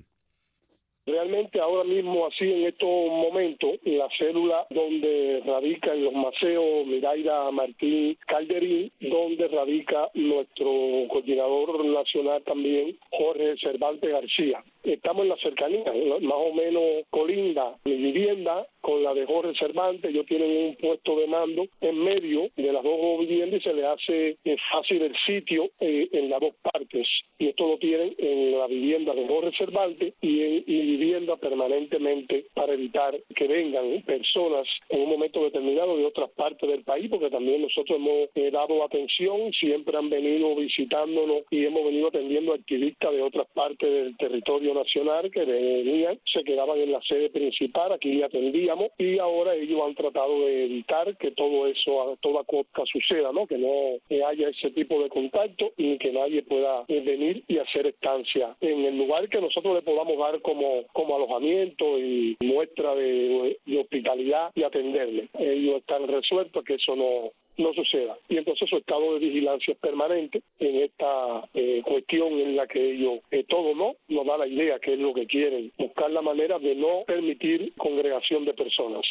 Realmente ahora mismo, así en estos momentos, la célula donde radican los Maceos, Miraida Martín Calderín, donde radica nuestro coordinador nacional también, Jorge Cervantes García. Estamos en la cercanía, más o menos colinda mi vivienda con la de Jorge Cervantes. Ellos tienen un puesto de mando en medio de las dos viviendas y se le hace fácil el sitio en las dos partes. Y esto lo tienen en la vivienda de Jorge Cervantes y vivienda permanentemente para evitar que vengan personas en un momento determinado de otras partes del país, porque también nosotros hemos dado atención, siempre han venido visitándonos y hemos venido atendiendo activistas de otras partes del territorio nacional que venían, se quedaban en la sede principal, aquí atendíamos y ahora ellos han tratado de evitar que todo eso a toda costa suceda, ¿no? Que no haya ese tipo de contacto y que nadie pueda venir y hacer estancia en el lugar que nosotros le podamos dar como alojamiento y muestra de hospitalidad y atenderle. Ellos están resueltos que eso no suceda. Y entonces su estado de vigilancia es permanente en esta cuestión en la que ellos todo nos da la idea que es lo que quieren, buscar la manera de no permitir congregación de personas.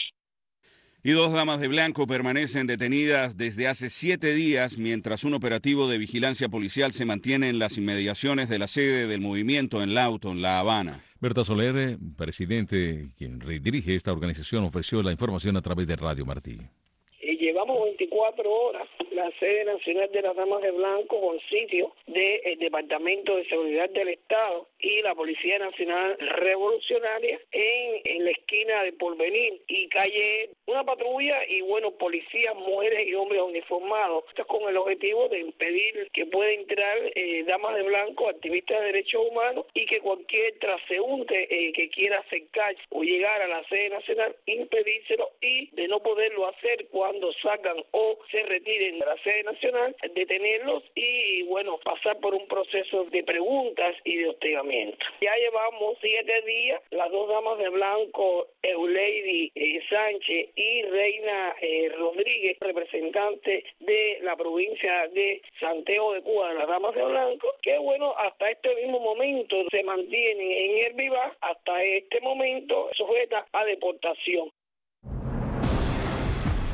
Y 2 damas de blanco permanecen detenidas desde hace 7 días mientras un operativo de vigilancia policial se mantiene en las inmediaciones de la sede del movimiento en Lawton, La Habana. Berta Soler, presidente, quien dirige esta organización, ofreció la información a través de Radio Martí. Llevamos 24 horas la sede nacional de las Damas de Blanco con sitio del Departamento de Seguridad del Estado y la Policía Nacional Revolucionaria en la esquina de Porvenir y calle una patrulla y policías, mujeres y hombres uniformados. Esto es con el objetivo de impedir que pueda entrar damas de blanco, activistas de derechos humanos y que cualquier transeúnte que quiera acercarse o llegar a la sede nacional, impedírselo y de no poderlo hacer cuando salgan o se retiren de la sede nacional, detenerlos y pasar por un proceso de preguntas y de hostigamiento. Ya llevamos 7 días, las 2 damas de blanco, Euleidy Sánchez y Reina Rodríguez, representante de la provincia de Santiago de Cuba, de las damas de blanco, que hasta este mismo momento se mantienen en el vivac, hasta este momento sujeta a deportación.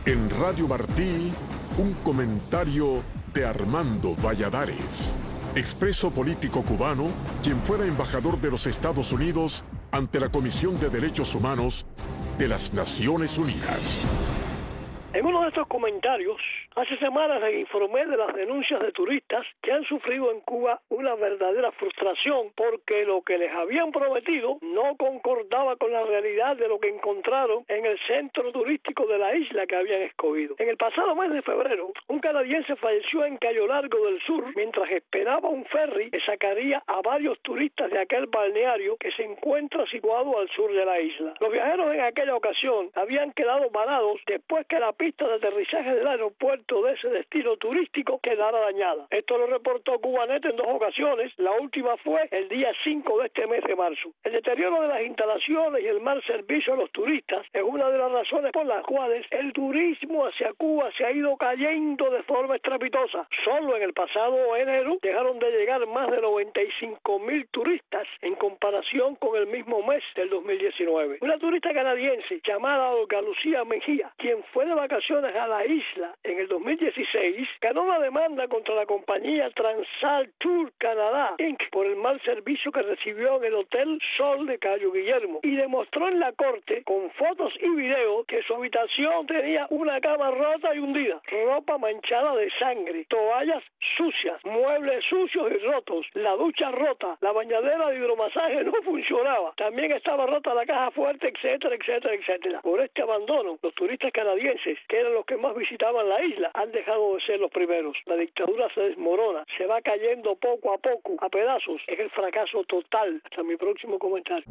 En Radio Martí, un comentario de Armando Valladares, expreso político cubano, quien fuera embajador de los Estados Unidos ante la Comisión de Derechos Humanos de las Naciones Unidas. En uno de estos comentarios, hace semanas les informé de las denuncias de turistas que han sufrido en Cuba una verdadera frustración porque lo que les habían prometido no concordaba con la realidad de lo que encontraron en el centro turístico de la isla que habían escogido. En el pasado mes de febrero, un canadiense falleció en Cayo Largo del Sur mientras esperaba un ferry que sacaría a varios turistas de aquel balneario que se encuentra situado al sur de la isla. Los viajeros en aquella ocasión habían quedado varados después que la pista de aterrizaje del aeropuerto de ese destino turístico quedara dañada. Esto lo reportó Cubanet en 2 ocasiones, la última fue el día 5 de este mes de marzo. El deterioro de las instalaciones y el mal servicio a los turistas es una de las razones por las cuales el turismo hacia Cuba se ha ido cayendo de forma estrepitosa. Solo en el pasado enero dejaron de llegar más de 95,000 turistas en comparación con el mismo mes del 2019. Una turista canadiense llamada Olga Lucía Mejía, quien fue de vacaciones a la isla en el 2016, ganó una demanda contra la compañía Transal Tour Canadá Inc. por el mal servicio que recibió en el Hotel Sol de Cayo Guillermo y demostró en la corte con fotos y videos que su habitación tenía una cama rota y hundida, ropa manchada de sangre, toallas sucias, muebles sucios y rotos, la ducha rota, la bañadera de hidromasaje no funcionaba, también estaba rota la caja fuerte, etcétera, etcétera, etcétera. Por este abandono, los turistas canadienses, que eran los que más visitaban la isla, han dejado de ser los primeros. La dictadura se desmorona, se va cayendo poco a poco, a pedazos. Es el fracaso total. Hasta mi próximo comentario.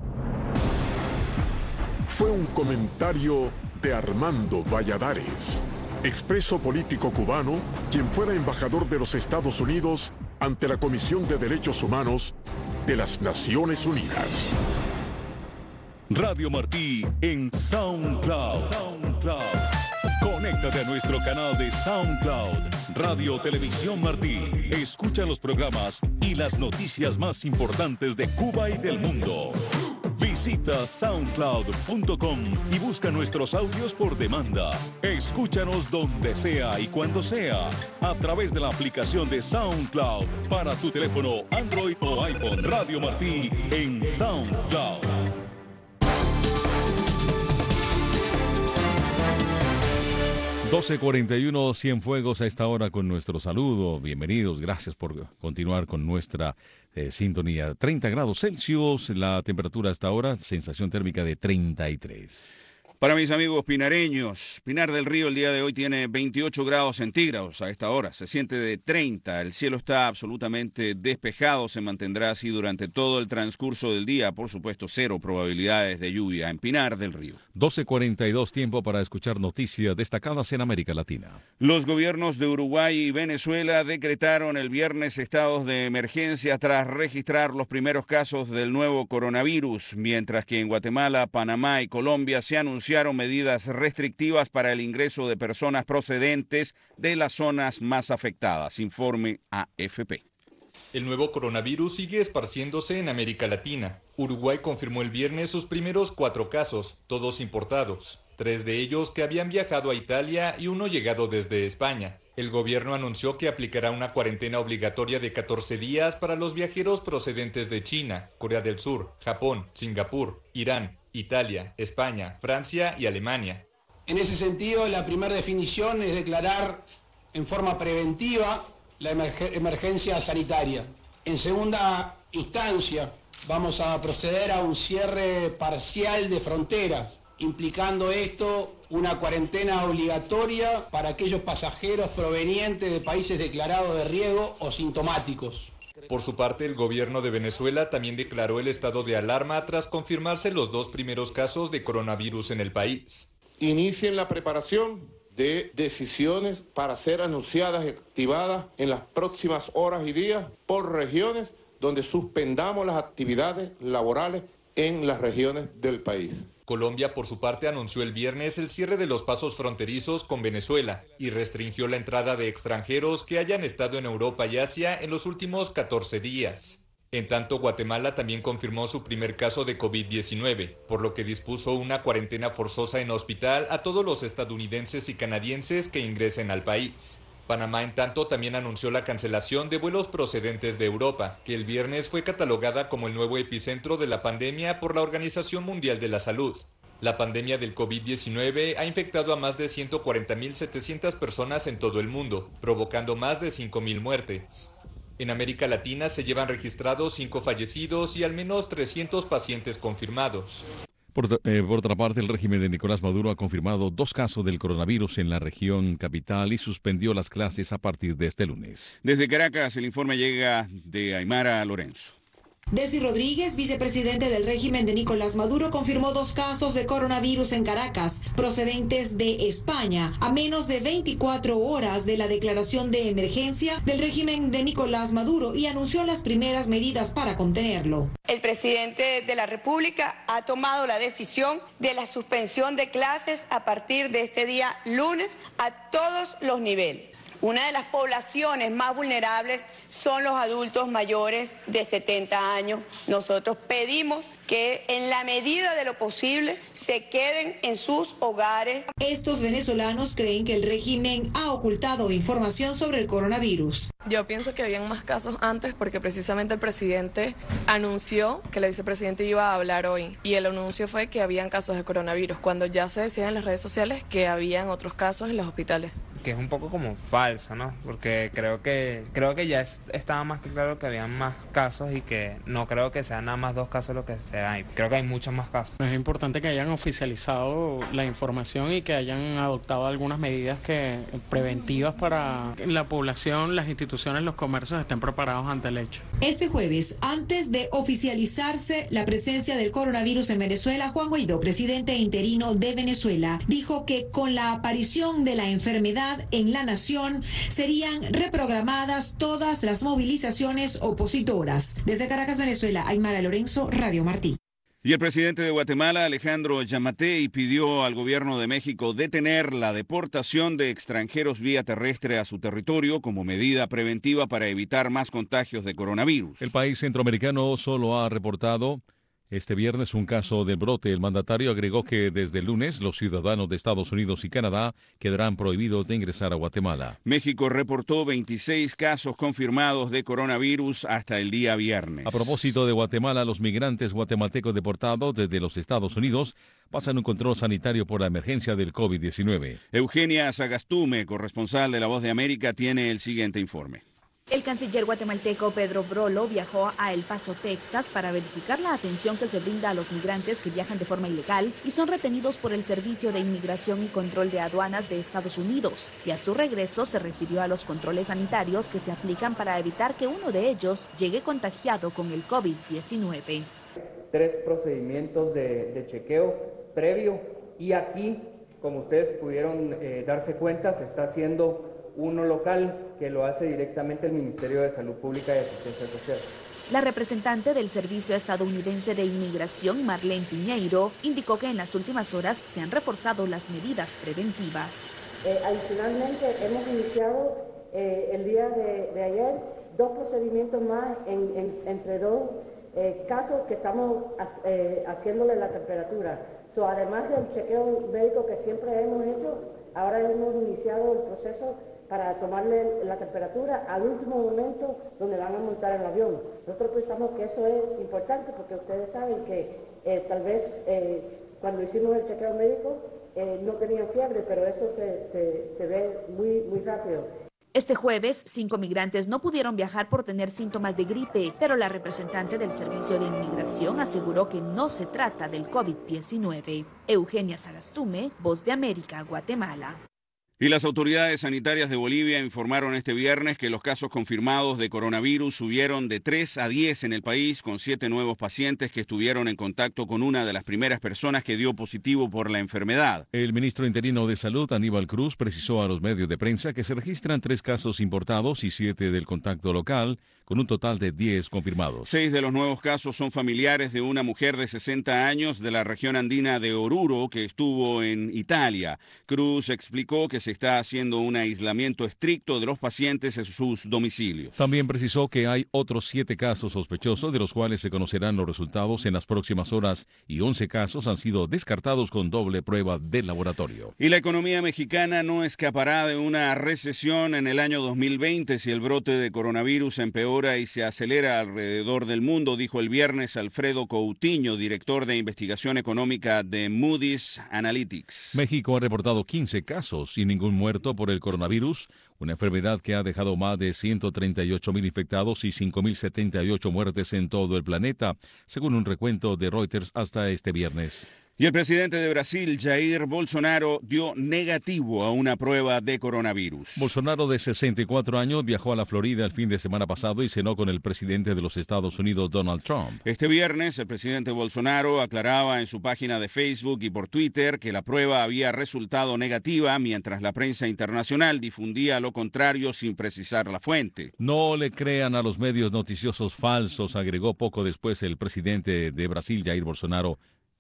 Fue un comentario de Armando Valladares, expreso político cubano, quien fuera embajador de los Estados Unidos ante la Comisión de Derechos Humanos de las Naciones Unidas. Radio Martí en SoundCloud. Conéctate a nuestro canal de SoundCloud, Radio Televisión Martí. Escucha los programas y las noticias más importantes de Cuba y del mundo. Visita soundcloud.com y busca nuestros audios por demanda. Escúchanos donde sea y cuando sea, a través de la aplicación de SoundCloud para tu teléfono Android o iPhone. Radio Martí en SoundCloud. 12:41, Cienfuegos a esta hora con nuestro saludo. Bienvenidos, gracias por continuar con nuestra sintonía. 30 grados Celsius, la temperatura hasta ahora, sensación térmica de 33. Para mis amigos pinareños, Pinar del Río el día de hoy tiene 28 grados centígrados a esta hora, se siente de 30, el cielo está absolutamente despejado, se mantendrá así durante todo el transcurso del día, por supuesto 0 probabilidades de lluvia en Pinar del Río. 12:42, tiempo para escuchar noticias destacadas en América Latina. Los gobiernos de Uruguay y Venezuela decretaron el viernes estados de emergencia tras registrar los primeros casos del nuevo coronavirus, mientras que en Guatemala, Panamá y Colombia se anunciaron medidas restrictivas para el ingreso de personas procedentes de las zonas más afectadas. Informe AFP. El nuevo coronavirus sigue esparciéndose en América Latina. Uruguay confirmó el viernes sus primeros 4 casos, todos importados. 3 de ellos que habían viajado a Italia y 1 llegado desde España. El gobierno anunció que aplicará una cuarentena obligatoria de 14 días para los viajeros procedentes de China, Corea del Sur, Japón, Singapur, Irán, Italia, España, Francia y Alemania. En ese sentido, la primera definición es declarar en forma preventiva la emergencia sanitaria. En segunda instancia, vamos a proceder a un cierre parcial de fronteras, implicando esto una cuarentena obligatoria para aquellos pasajeros provenientes de países declarados de riesgo o sintomáticos. Por su parte, el gobierno de Venezuela también declaró el estado de alarma tras confirmarse los 2 primeros casos de coronavirus en el país. Inicien la preparación de decisiones para ser anunciadas y activadas en las próximas horas y días por regiones donde suspendamos las actividades laborales en las regiones del país. Colombia, por su parte, anunció el viernes el cierre de los pasos fronterizos con Venezuela y restringió la entrada de extranjeros que hayan estado en Europa y Asia en los últimos 14 días. En tanto, Guatemala también confirmó su primer caso de COVID-19, por lo que dispuso una cuarentena forzosa en hospital a todos los estadounidenses y canadienses que ingresen al país. Panamá, en tanto, también anunció la cancelación de vuelos procedentes de Europa, que el viernes fue catalogada como el nuevo epicentro de la pandemia por la Organización Mundial de la Salud. La pandemia del COVID-19 ha infectado a más de 140.700 personas en todo el mundo, provocando más de 5.000 muertes. En América Latina se llevan registrados 5 fallecidos y al menos 300 pacientes confirmados. Por otra parte, el régimen de Nicolás Maduro ha confirmado 2 casos del coronavirus en la región capital y suspendió las clases a partir de este lunes. Desde Caracas, el informe llega de Aymara Lorenzo. Delcy Rodríguez, vicepresidente del régimen de Nicolás Maduro, confirmó 2 casos de coronavirus en Caracas, procedentes de España, a menos de 24 horas de la declaración de emergencia del régimen de Nicolás Maduro, y anunció las primeras medidas para contenerlo. El presidente de la República ha tomado la decisión de la suspensión de clases a partir de este día lunes a todos los niveles. Una de las poblaciones más vulnerables son los adultos mayores de 70 años. Nosotros pedimos que en la medida de lo posible se queden en sus hogares. Estos venezolanos creen que el régimen ha ocultado información sobre el coronavirus. Yo pienso que habían más casos antes porque precisamente el presidente anunció que la vicepresidenta iba a hablar hoy y el anuncio fue que habían casos de coronavirus, cuando ya se decía en las redes sociales que habían otros casos en los hospitales. Que es un poco como falso, ¿no? Porque creo que ya estaba más que claro que habían más casos y que no creo que sean nada más 2 casos lo que se hay. Creo que hay muchos más casos. Es importante que hayan oficializado la información y que hayan adoptado algunas medidas preventivas para que la población, las instituciones, los comercios estén preparados ante el hecho. Este jueves, antes de oficializarse la presencia del coronavirus en Venezuela, Juan Guaidó, presidente interino de Venezuela, dijo que con la aparición de la enfermedad en la nación serían reprogramadas todas las movilizaciones opositoras. Desde Caracas, Venezuela, Aymara Lorenzo, Radio Martí. Y el presidente de Guatemala, Alejandro Yamatei, pidió al gobierno de México detener la deportación de extranjeros vía terrestre a su territorio como medida preventiva para evitar más contagios de coronavirus. El país centroamericano solo ha reportado este viernes un caso del brote. El mandatario agregó que desde el lunes los ciudadanos de Estados Unidos y Canadá quedarán prohibidos de ingresar a Guatemala. México reportó 26 casos confirmados de coronavirus hasta el día viernes. A propósito de Guatemala, los migrantes guatemaltecos deportados desde los Estados Unidos pasan un control sanitario por la emergencia del COVID-19. Eugenia Sagastume, corresponsal de La Voz de América, tiene el siguiente informe. El canciller guatemalteco Pedro Brolo viajó a El Paso, Texas, para verificar la atención que se brinda a los migrantes que viajan de forma ilegal y son retenidos por el Servicio de Inmigración y Control de Aduanas de Estados Unidos. Y a su regreso se refirió a los controles sanitarios que se aplican para evitar que uno de ellos llegue contagiado con el COVID-19. 3 procedimientos de chequeo previo y aquí, como ustedes pudieron darse cuenta, se está haciendo uno local que lo hace directamente el Ministerio de Salud Pública y Asistencia Social. La representante del Servicio Estadounidense de Inmigración, Marlene Piñeiro, indicó que en las últimas horas se han reforzado las medidas preventivas. Adicionalmente, hemos iniciado el día de ayer 2 procedimientos más entre 2 casos que estamos haciéndole la temperatura. Además del chequeo médico que siempre hemos hecho, ahora hemos iniciado el proceso para tomarle la temperatura al último momento donde van a montar el avión. Nosotros pensamos que eso es importante porque ustedes saben que tal vez cuando hicimos el chequeo médico no tenían fiebre, pero eso se ve muy rápido. Este jueves, 5 migrantes no pudieron viajar por tener síntomas de gripe, pero la representante del Servicio de Inmigración aseguró que no se trata del COVID-19. Eugenia Sagastume, Voz de América, Guatemala. Y las autoridades sanitarias de Bolivia informaron este viernes que los casos confirmados de coronavirus subieron de 3 a 10 en el país, con 7 nuevos pacientes que estuvieron en contacto con una de las primeras personas que dio positivo por la enfermedad. El ministro interino de Salud, Aníbal Cruz, precisó a los medios de prensa que se registran 3 casos importados y 7 del contacto local, con un total de 10 confirmados. 6 de los nuevos casos son familiares de una mujer de 60 años de la región andina de Oruro que estuvo en Italia. Cruz explicó que se se está haciendo un aislamiento estricto de los pacientes en sus domicilios. También precisó que hay otros 7 casos sospechosos, de los cuales se conocerán los resultados en las próximas horas, y 11 casos han sido descartados con doble prueba de laboratorio. Y la economía mexicana no escapará de una recesión en el año 2020 si el brote de coronavirus empeora y se acelera alrededor del mundo, dijo el viernes Alfredo Coutinho, director de investigación económica de Moody's Analytics. México ha reportado 15 casos y ningún muerto por el coronavirus, una enfermedad que ha dejado más de 138.000 infectados y 5.078 muertes en todo el planeta, según un recuento de Reuters hasta este viernes. Y el presidente de Brasil, Jair Bolsonaro, dio negativo a una prueba de coronavirus. Bolsonaro, de 64 años, viajó a la Florida el fin de semana pasado y cenó con el presidente de los Estados Unidos, Donald Trump. Este viernes, el presidente Bolsonaro aclaraba en su página de Facebook y por Twitter que la prueba había resultado negativa, mientras la prensa internacional difundía lo contrario sin precisar la fuente. No le crean a los medios noticiosos falsos, agregó poco después el presidente de Brasil, Jair Bolsonaro.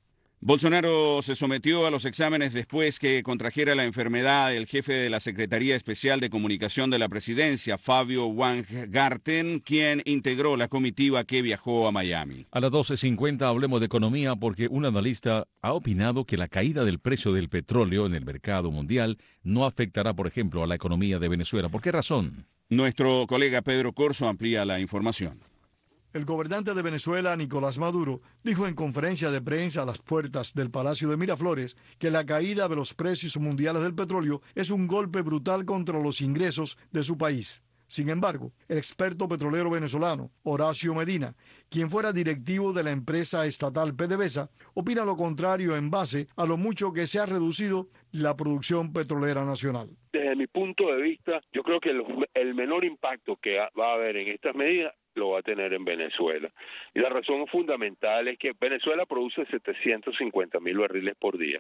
Bolsonaro se sometió a los exámenes después que contrajera la enfermedad el jefe de la Secretaría Especial de Comunicación de la Presidencia, Fabio Weingarten, quien integró la comitiva que viajó a Miami. A las 12:50 hablemos de economía, porque un analista ha opinado que la caída del precio del petróleo en el mercado mundial no afectará, por ejemplo, a la economía de Venezuela. ¿Por qué razón? Nuestro colega Pedro Corso amplía la información. El gobernante de Venezuela, Nicolás Maduro, dijo en conferencia de prensa a las puertas del Palacio de Miraflores que la caída de los precios mundiales del petróleo es un golpe brutal contra los ingresos de su país. Sin embargo, el experto petrolero venezolano, Horacio Medina, quien fuera directivo de la empresa estatal PDVSA, opina lo contrario en base a lo mucho que se ha reducido la producción petrolera nacional. Desde mi punto de vista, yo creo que el menor impacto que va a haber en estas medidas lo va a tener en Venezuela. Y la razón fundamental es que Venezuela produce 750.000 barriles por día.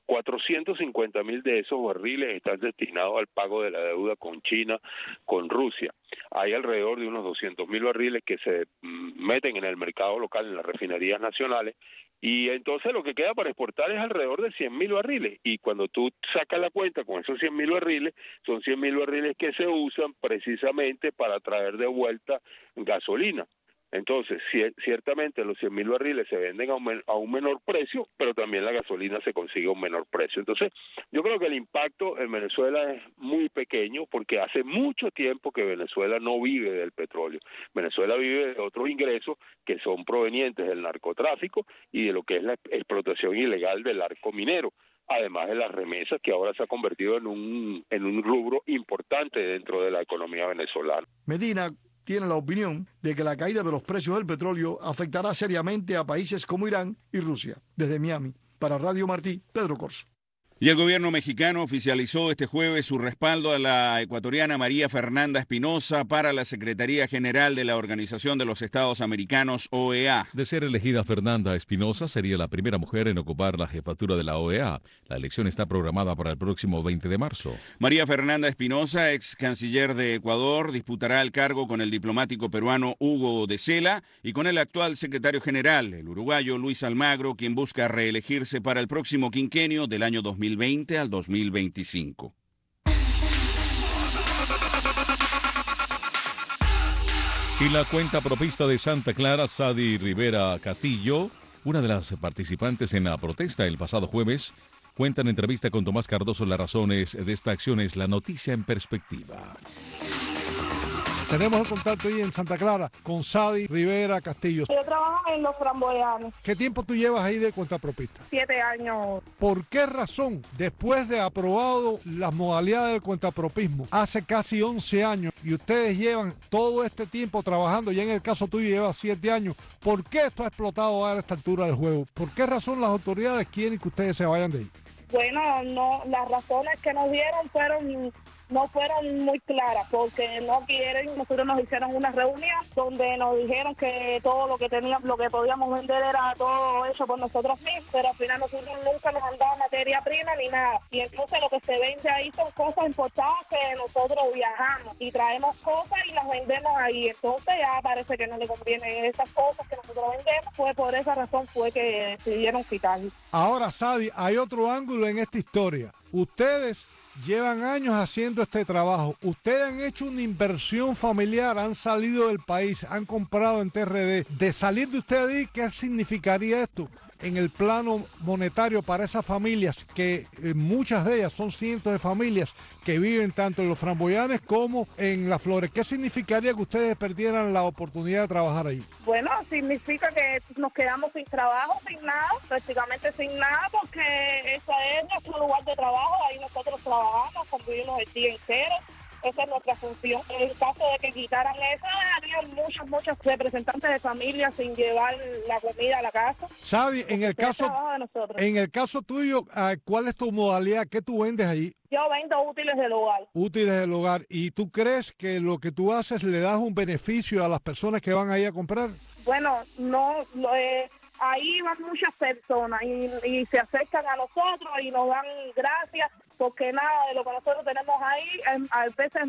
450.000 de esos barriles están destinados al pago de la deuda con China, con Rusia. Hay alrededor de unos 200.000 barriles que se meten en el mercado local, en las refinerías nacionales, y entonces lo que queda para exportar es alrededor de 100.000 barriles. Y cuando tú sacas la cuenta con esos 100.000 barriles, son 100.000 barriles que se usan precisamente para traer de vuelta gasolina. Entonces, ciertamente los 100.000 barriles se venden a un menor precio, pero también la gasolina se consigue a un menor precio. Entonces, yo creo que el impacto en Venezuela es muy pequeño, porque hace mucho tiempo que Venezuela no vive del petróleo. Venezuela vive de otros ingresos que son provenientes del narcotráfico y de lo que es la explotación ilegal del arco minero, además de las remesas, que ahora se ha convertido en un rubro importante dentro de la economía venezolana. Medina tiene la opinión de que la caída de los precios del petróleo afectará seriamente a países como Irán y Rusia. Desde Miami, para Radio Martí, Pedro Corso. Y el gobierno mexicano oficializó este jueves su respaldo a la ecuatoriana María Fernanda Espinosa para la Secretaría General de la Organización de los Estados Americanos, OEA. De ser elegida, Fernanda Espinosa sería la primera mujer en ocupar la jefatura de la OEA. La elección está programada para el próximo 20 de marzo. María Fernanda Espinosa, ex canciller de Ecuador, disputará el cargo con el diplomático peruano Hugo de Sela y con el actual secretario general, el uruguayo Luis Almagro, quien busca reelegirse para el próximo quinquenio del año 2020 al 2025. Y la cuenta propista de Santa Clara, Sadi Rivera Castillo, una de las participantes en la protesta el pasado jueves, cuenta en entrevista con Tomás Cardoso las razones de esta acción. Es La Noticia en Perspectiva. Tenemos el contacto ahí en Santa Clara con Sadi Rivera Castillo. Yo trabajo en Los Framboyanos. ¿Qué tiempo tú llevas ahí de cuentapropista? 7 años. ¿Por qué razón, después de aprobado las modalidades del cuentapropismo, hace casi 11 años, y ustedes llevan todo este tiempo trabajando, ya en el caso tuyo lleva 7 años, ¿por qué esto ha explotado a esta altura del juego? ¿Por qué razón las autoridades quieren que ustedes se vayan de ahí? Bueno, no, las razones que nos dieron no fueron muy claras, porque no quieren. Nosotros nos hicieron una reunión donde nos dijeron que todo lo que podíamos vender era todo hecho por nosotros mismos, pero al final nosotros nunca nos han dado materia prima ni nada. Y entonces lo que se vende ahí son cosas importadas que nosotros viajamos y traemos cosas y las vendemos ahí. Entonces ya parece que no le conviene esas cosas que nosotros vendemos. Fue por esa razón fue que decidieron quitarlo. Ahora, Sadi, hay otro ángulo en esta historia. Ustedes llevan años haciendo este trabajo. Ustedes han hecho una inversión familiar, han salido del país, han comprado en TRD. De salir de ustedes, ¿qué significaría esto en el plano monetario para esas familias, que muchas de ellas son cientos de familias que viven tanto en los Framboyanes como en Las Flores? ¿Qué significaría que ustedes perdieran la oportunidad de trabajar ahí? Bueno, significa que nos quedamos sin trabajo, sin nada, prácticamente sin nada, porque ese es nuestro lugar de trabajo, ahí nosotros trabajamos, convivimos el día entero. Esa es nuestra función. En el caso de que quitaran eso, habría muchos representantes de familia sin llevar la comida a la casa. Sabi, en el caso tuyo, ¿cuál es tu modalidad? ¿Qué tú vendes allí? Yo vendo útiles del hogar. Útiles del hogar. ¿Y tú crees que lo que tú haces le das un beneficio a las personas que van ahí a comprar? Bueno, no, ahí van muchas personas y se acercan a nosotros y nos dan gracias, porque nada de lo que nosotros tenemos ahí a veces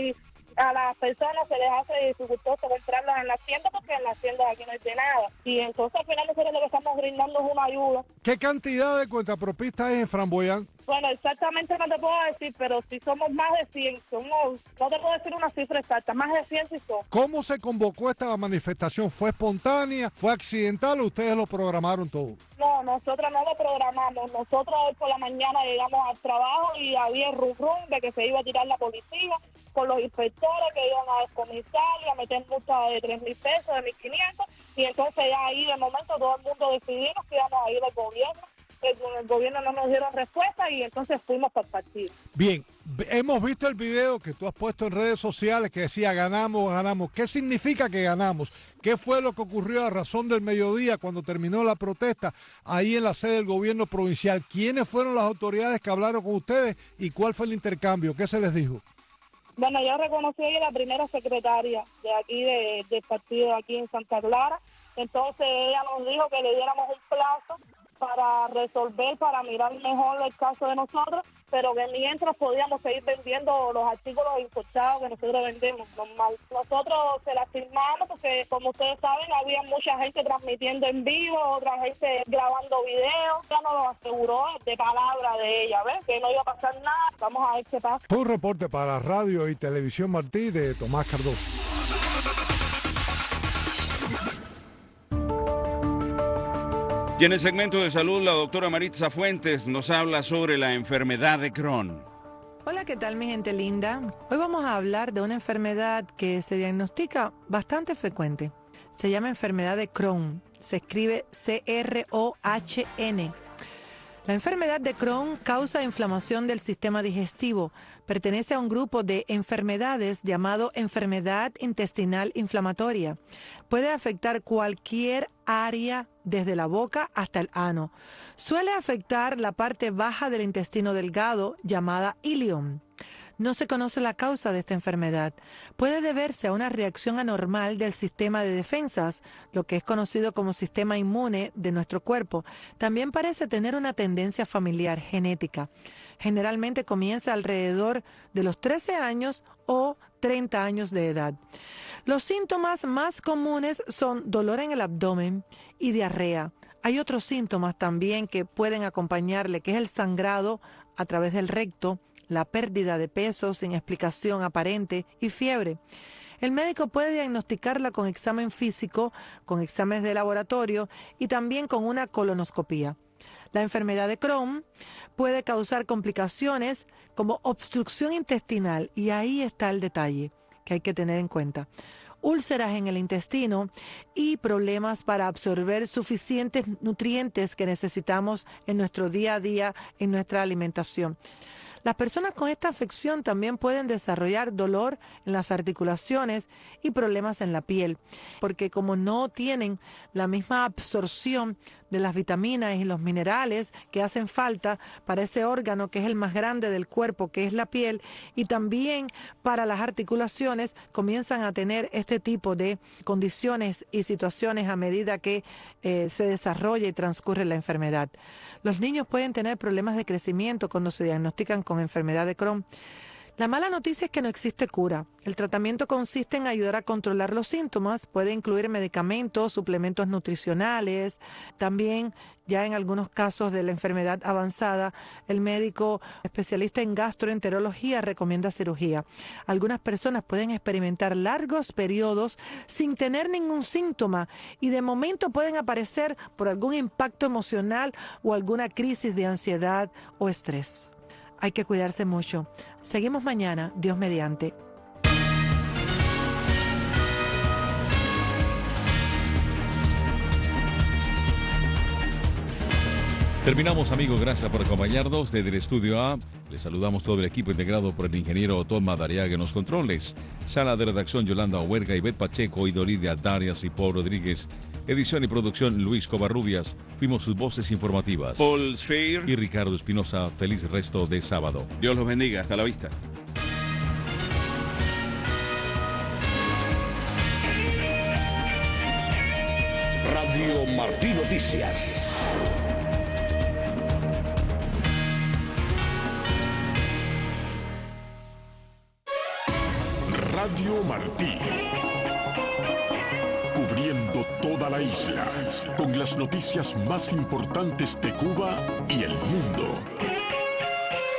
a las personas se les hace dificultoso comprarlas en la tienda, porque en las tiendas aquí no hay de nada. Y entonces al final nosotros lo que estamos brindando es una ayuda. ¿Qué cantidad de cuentapropistas hay en Framboyán? Bueno, exactamente no te puedo decir, pero si somos más de 100, no te puedo decir una cifra exacta, más de 100 sí son. ¿Cómo se convocó esta manifestación? ¿Fue espontánea? ¿Fue accidental o ustedes lo programaron todo? No, nosotros no lo programamos. Nosotros hoy por la mañana llegamos al trabajo y había rum de que se iba a tirar la policía con los inspectores que iban a descomisar y a meter multa de 3.000 pesos, de 1.500, y entonces ya ahí de momento todo el mundo decidimos que íbamos a ir al gobierno. El gobierno no nos dieron respuesta y entonces fuimos para el partido. Bien, hemos visto el video que tú has puesto en redes sociales que decía ganamos. ¿Qué significa que ganamos? ¿Qué fue lo que ocurrió a razón del mediodía cuando terminó la protesta ahí en la sede del gobierno provincial? ¿Quiénes fueron las autoridades que hablaron con ustedes y cuál fue el intercambio? ¿Qué se les dijo? Bueno, yo reconocí a la primera secretaria de aquí del partido aquí en Santa Clara. Entonces ella nos dijo que le diéramos un plazo para resolver, para mirar mejor el caso de nosotros, pero que mientras podíamos seguir vendiendo los artículos importados que nosotros vendemos normal. Nosotros se la firmamos porque, como ustedes saben, había mucha gente transmitiendo en vivo, otra gente grabando videos. Ya nos lo aseguró de palabra de ella, ¿ves? Que no iba a pasar nada. Vamos a ver qué pasa. Fue un reporte para Radio y Televisión Martí de Tomás Cardoso. Y en el segmento de salud, la doctora Maritza Fuentes nos habla sobre la enfermedad de Crohn. Hola, ¿qué tal mi gente linda? Hoy vamos a hablar de una enfermedad que se diagnostica bastante frecuente. Se llama enfermedad de Crohn. Se escribe C-R-O-H-N. La enfermedad de Crohn causa inflamación del sistema digestivo. Pertenece a un grupo de enfermedades llamado enfermedad intestinal inflamatoria. Puede afectar cualquier área desde la boca hasta el ano. Suele afectar la parte baja del intestino delgado llamada ilion. No se conoce la causa de esta enfermedad. Puede deberse a una reacción anormal del sistema de defensas, lo que es conocido como sistema inmune de nuestro cuerpo. También parece tener una tendencia familiar genética. Generalmente comienza alrededor de los 13 años o 30 años de edad. Los síntomas más comunes son dolor en el abdomen y diarrea. Hay otros síntomas también que pueden acompañarle, que es el sangrado a través del recto, la pérdida de peso sin explicación aparente y fiebre. El médico puede diagnosticarla con examen físico, con exámenes de laboratorio y también con una colonoscopía. La enfermedad de Crohn puede causar complicaciones como obstrucción intestinal, y ahí está el detalle que hay que tener en cuenta. Úlceras en el intestino y problemas para absorber suficientes nutrientes que necesitamos en nuestro día a día, en nuestra alimentación. Las personas con esta afección también pueden desarrollar dolor en las articulaciones y problemas en la piel, porque como no tienen la misma absorción de las vitaminas y los minerales que hacen falta para ese órgano que es el más grande del cuerpo, que es la piel, y también para las articulaciones, comienzan a tener este tipo de condiciones y situaciones a medida que se desarrolla y transcurre la enfermedad. Los niños pueden tener problemas de crecimiento cuando se diagnostican con enfermedad de Crohn. La mala noticia es que no existe cura. El tratamiento consiste en ayudar a controlar los síntomas. Puede incluir medicamentos, suplementos nutricionales. También, ya en algunos casos de la enfermedad avanzada, el médico especialista en gastroenterología recomienda cirugía. Algunas personas pueden experimentar largos periodos sin tener ningún síntoma y de momento pueden aparecer por algún impacto emocional o alguna crisis de ansiedad o estrés. Hay que cuidarse mucho. Seguimos mañana, Dios mediante. Terminamos, amigos. Gracias por acompañarnos desde el Estudio A. Les saludamos todo el equipo integrado por el ingeniero Tom Madariaga en los controles. Sala de redacción Yolanda Huerga, Ivette Pacheco, Idolidia Darias y Paul Rodríguez. Edición y producción Luis Covarrubias. Fuimos sus voces informativas. Paul Schreier y Ricardo Espinosa. Feliz resto de sábado. Dios los bendiga. Hasta la vista. Radio Martí Noticias. Radio Martí. Cubriendo toda la isla con las noticias más importantes de Cuba y el mundo.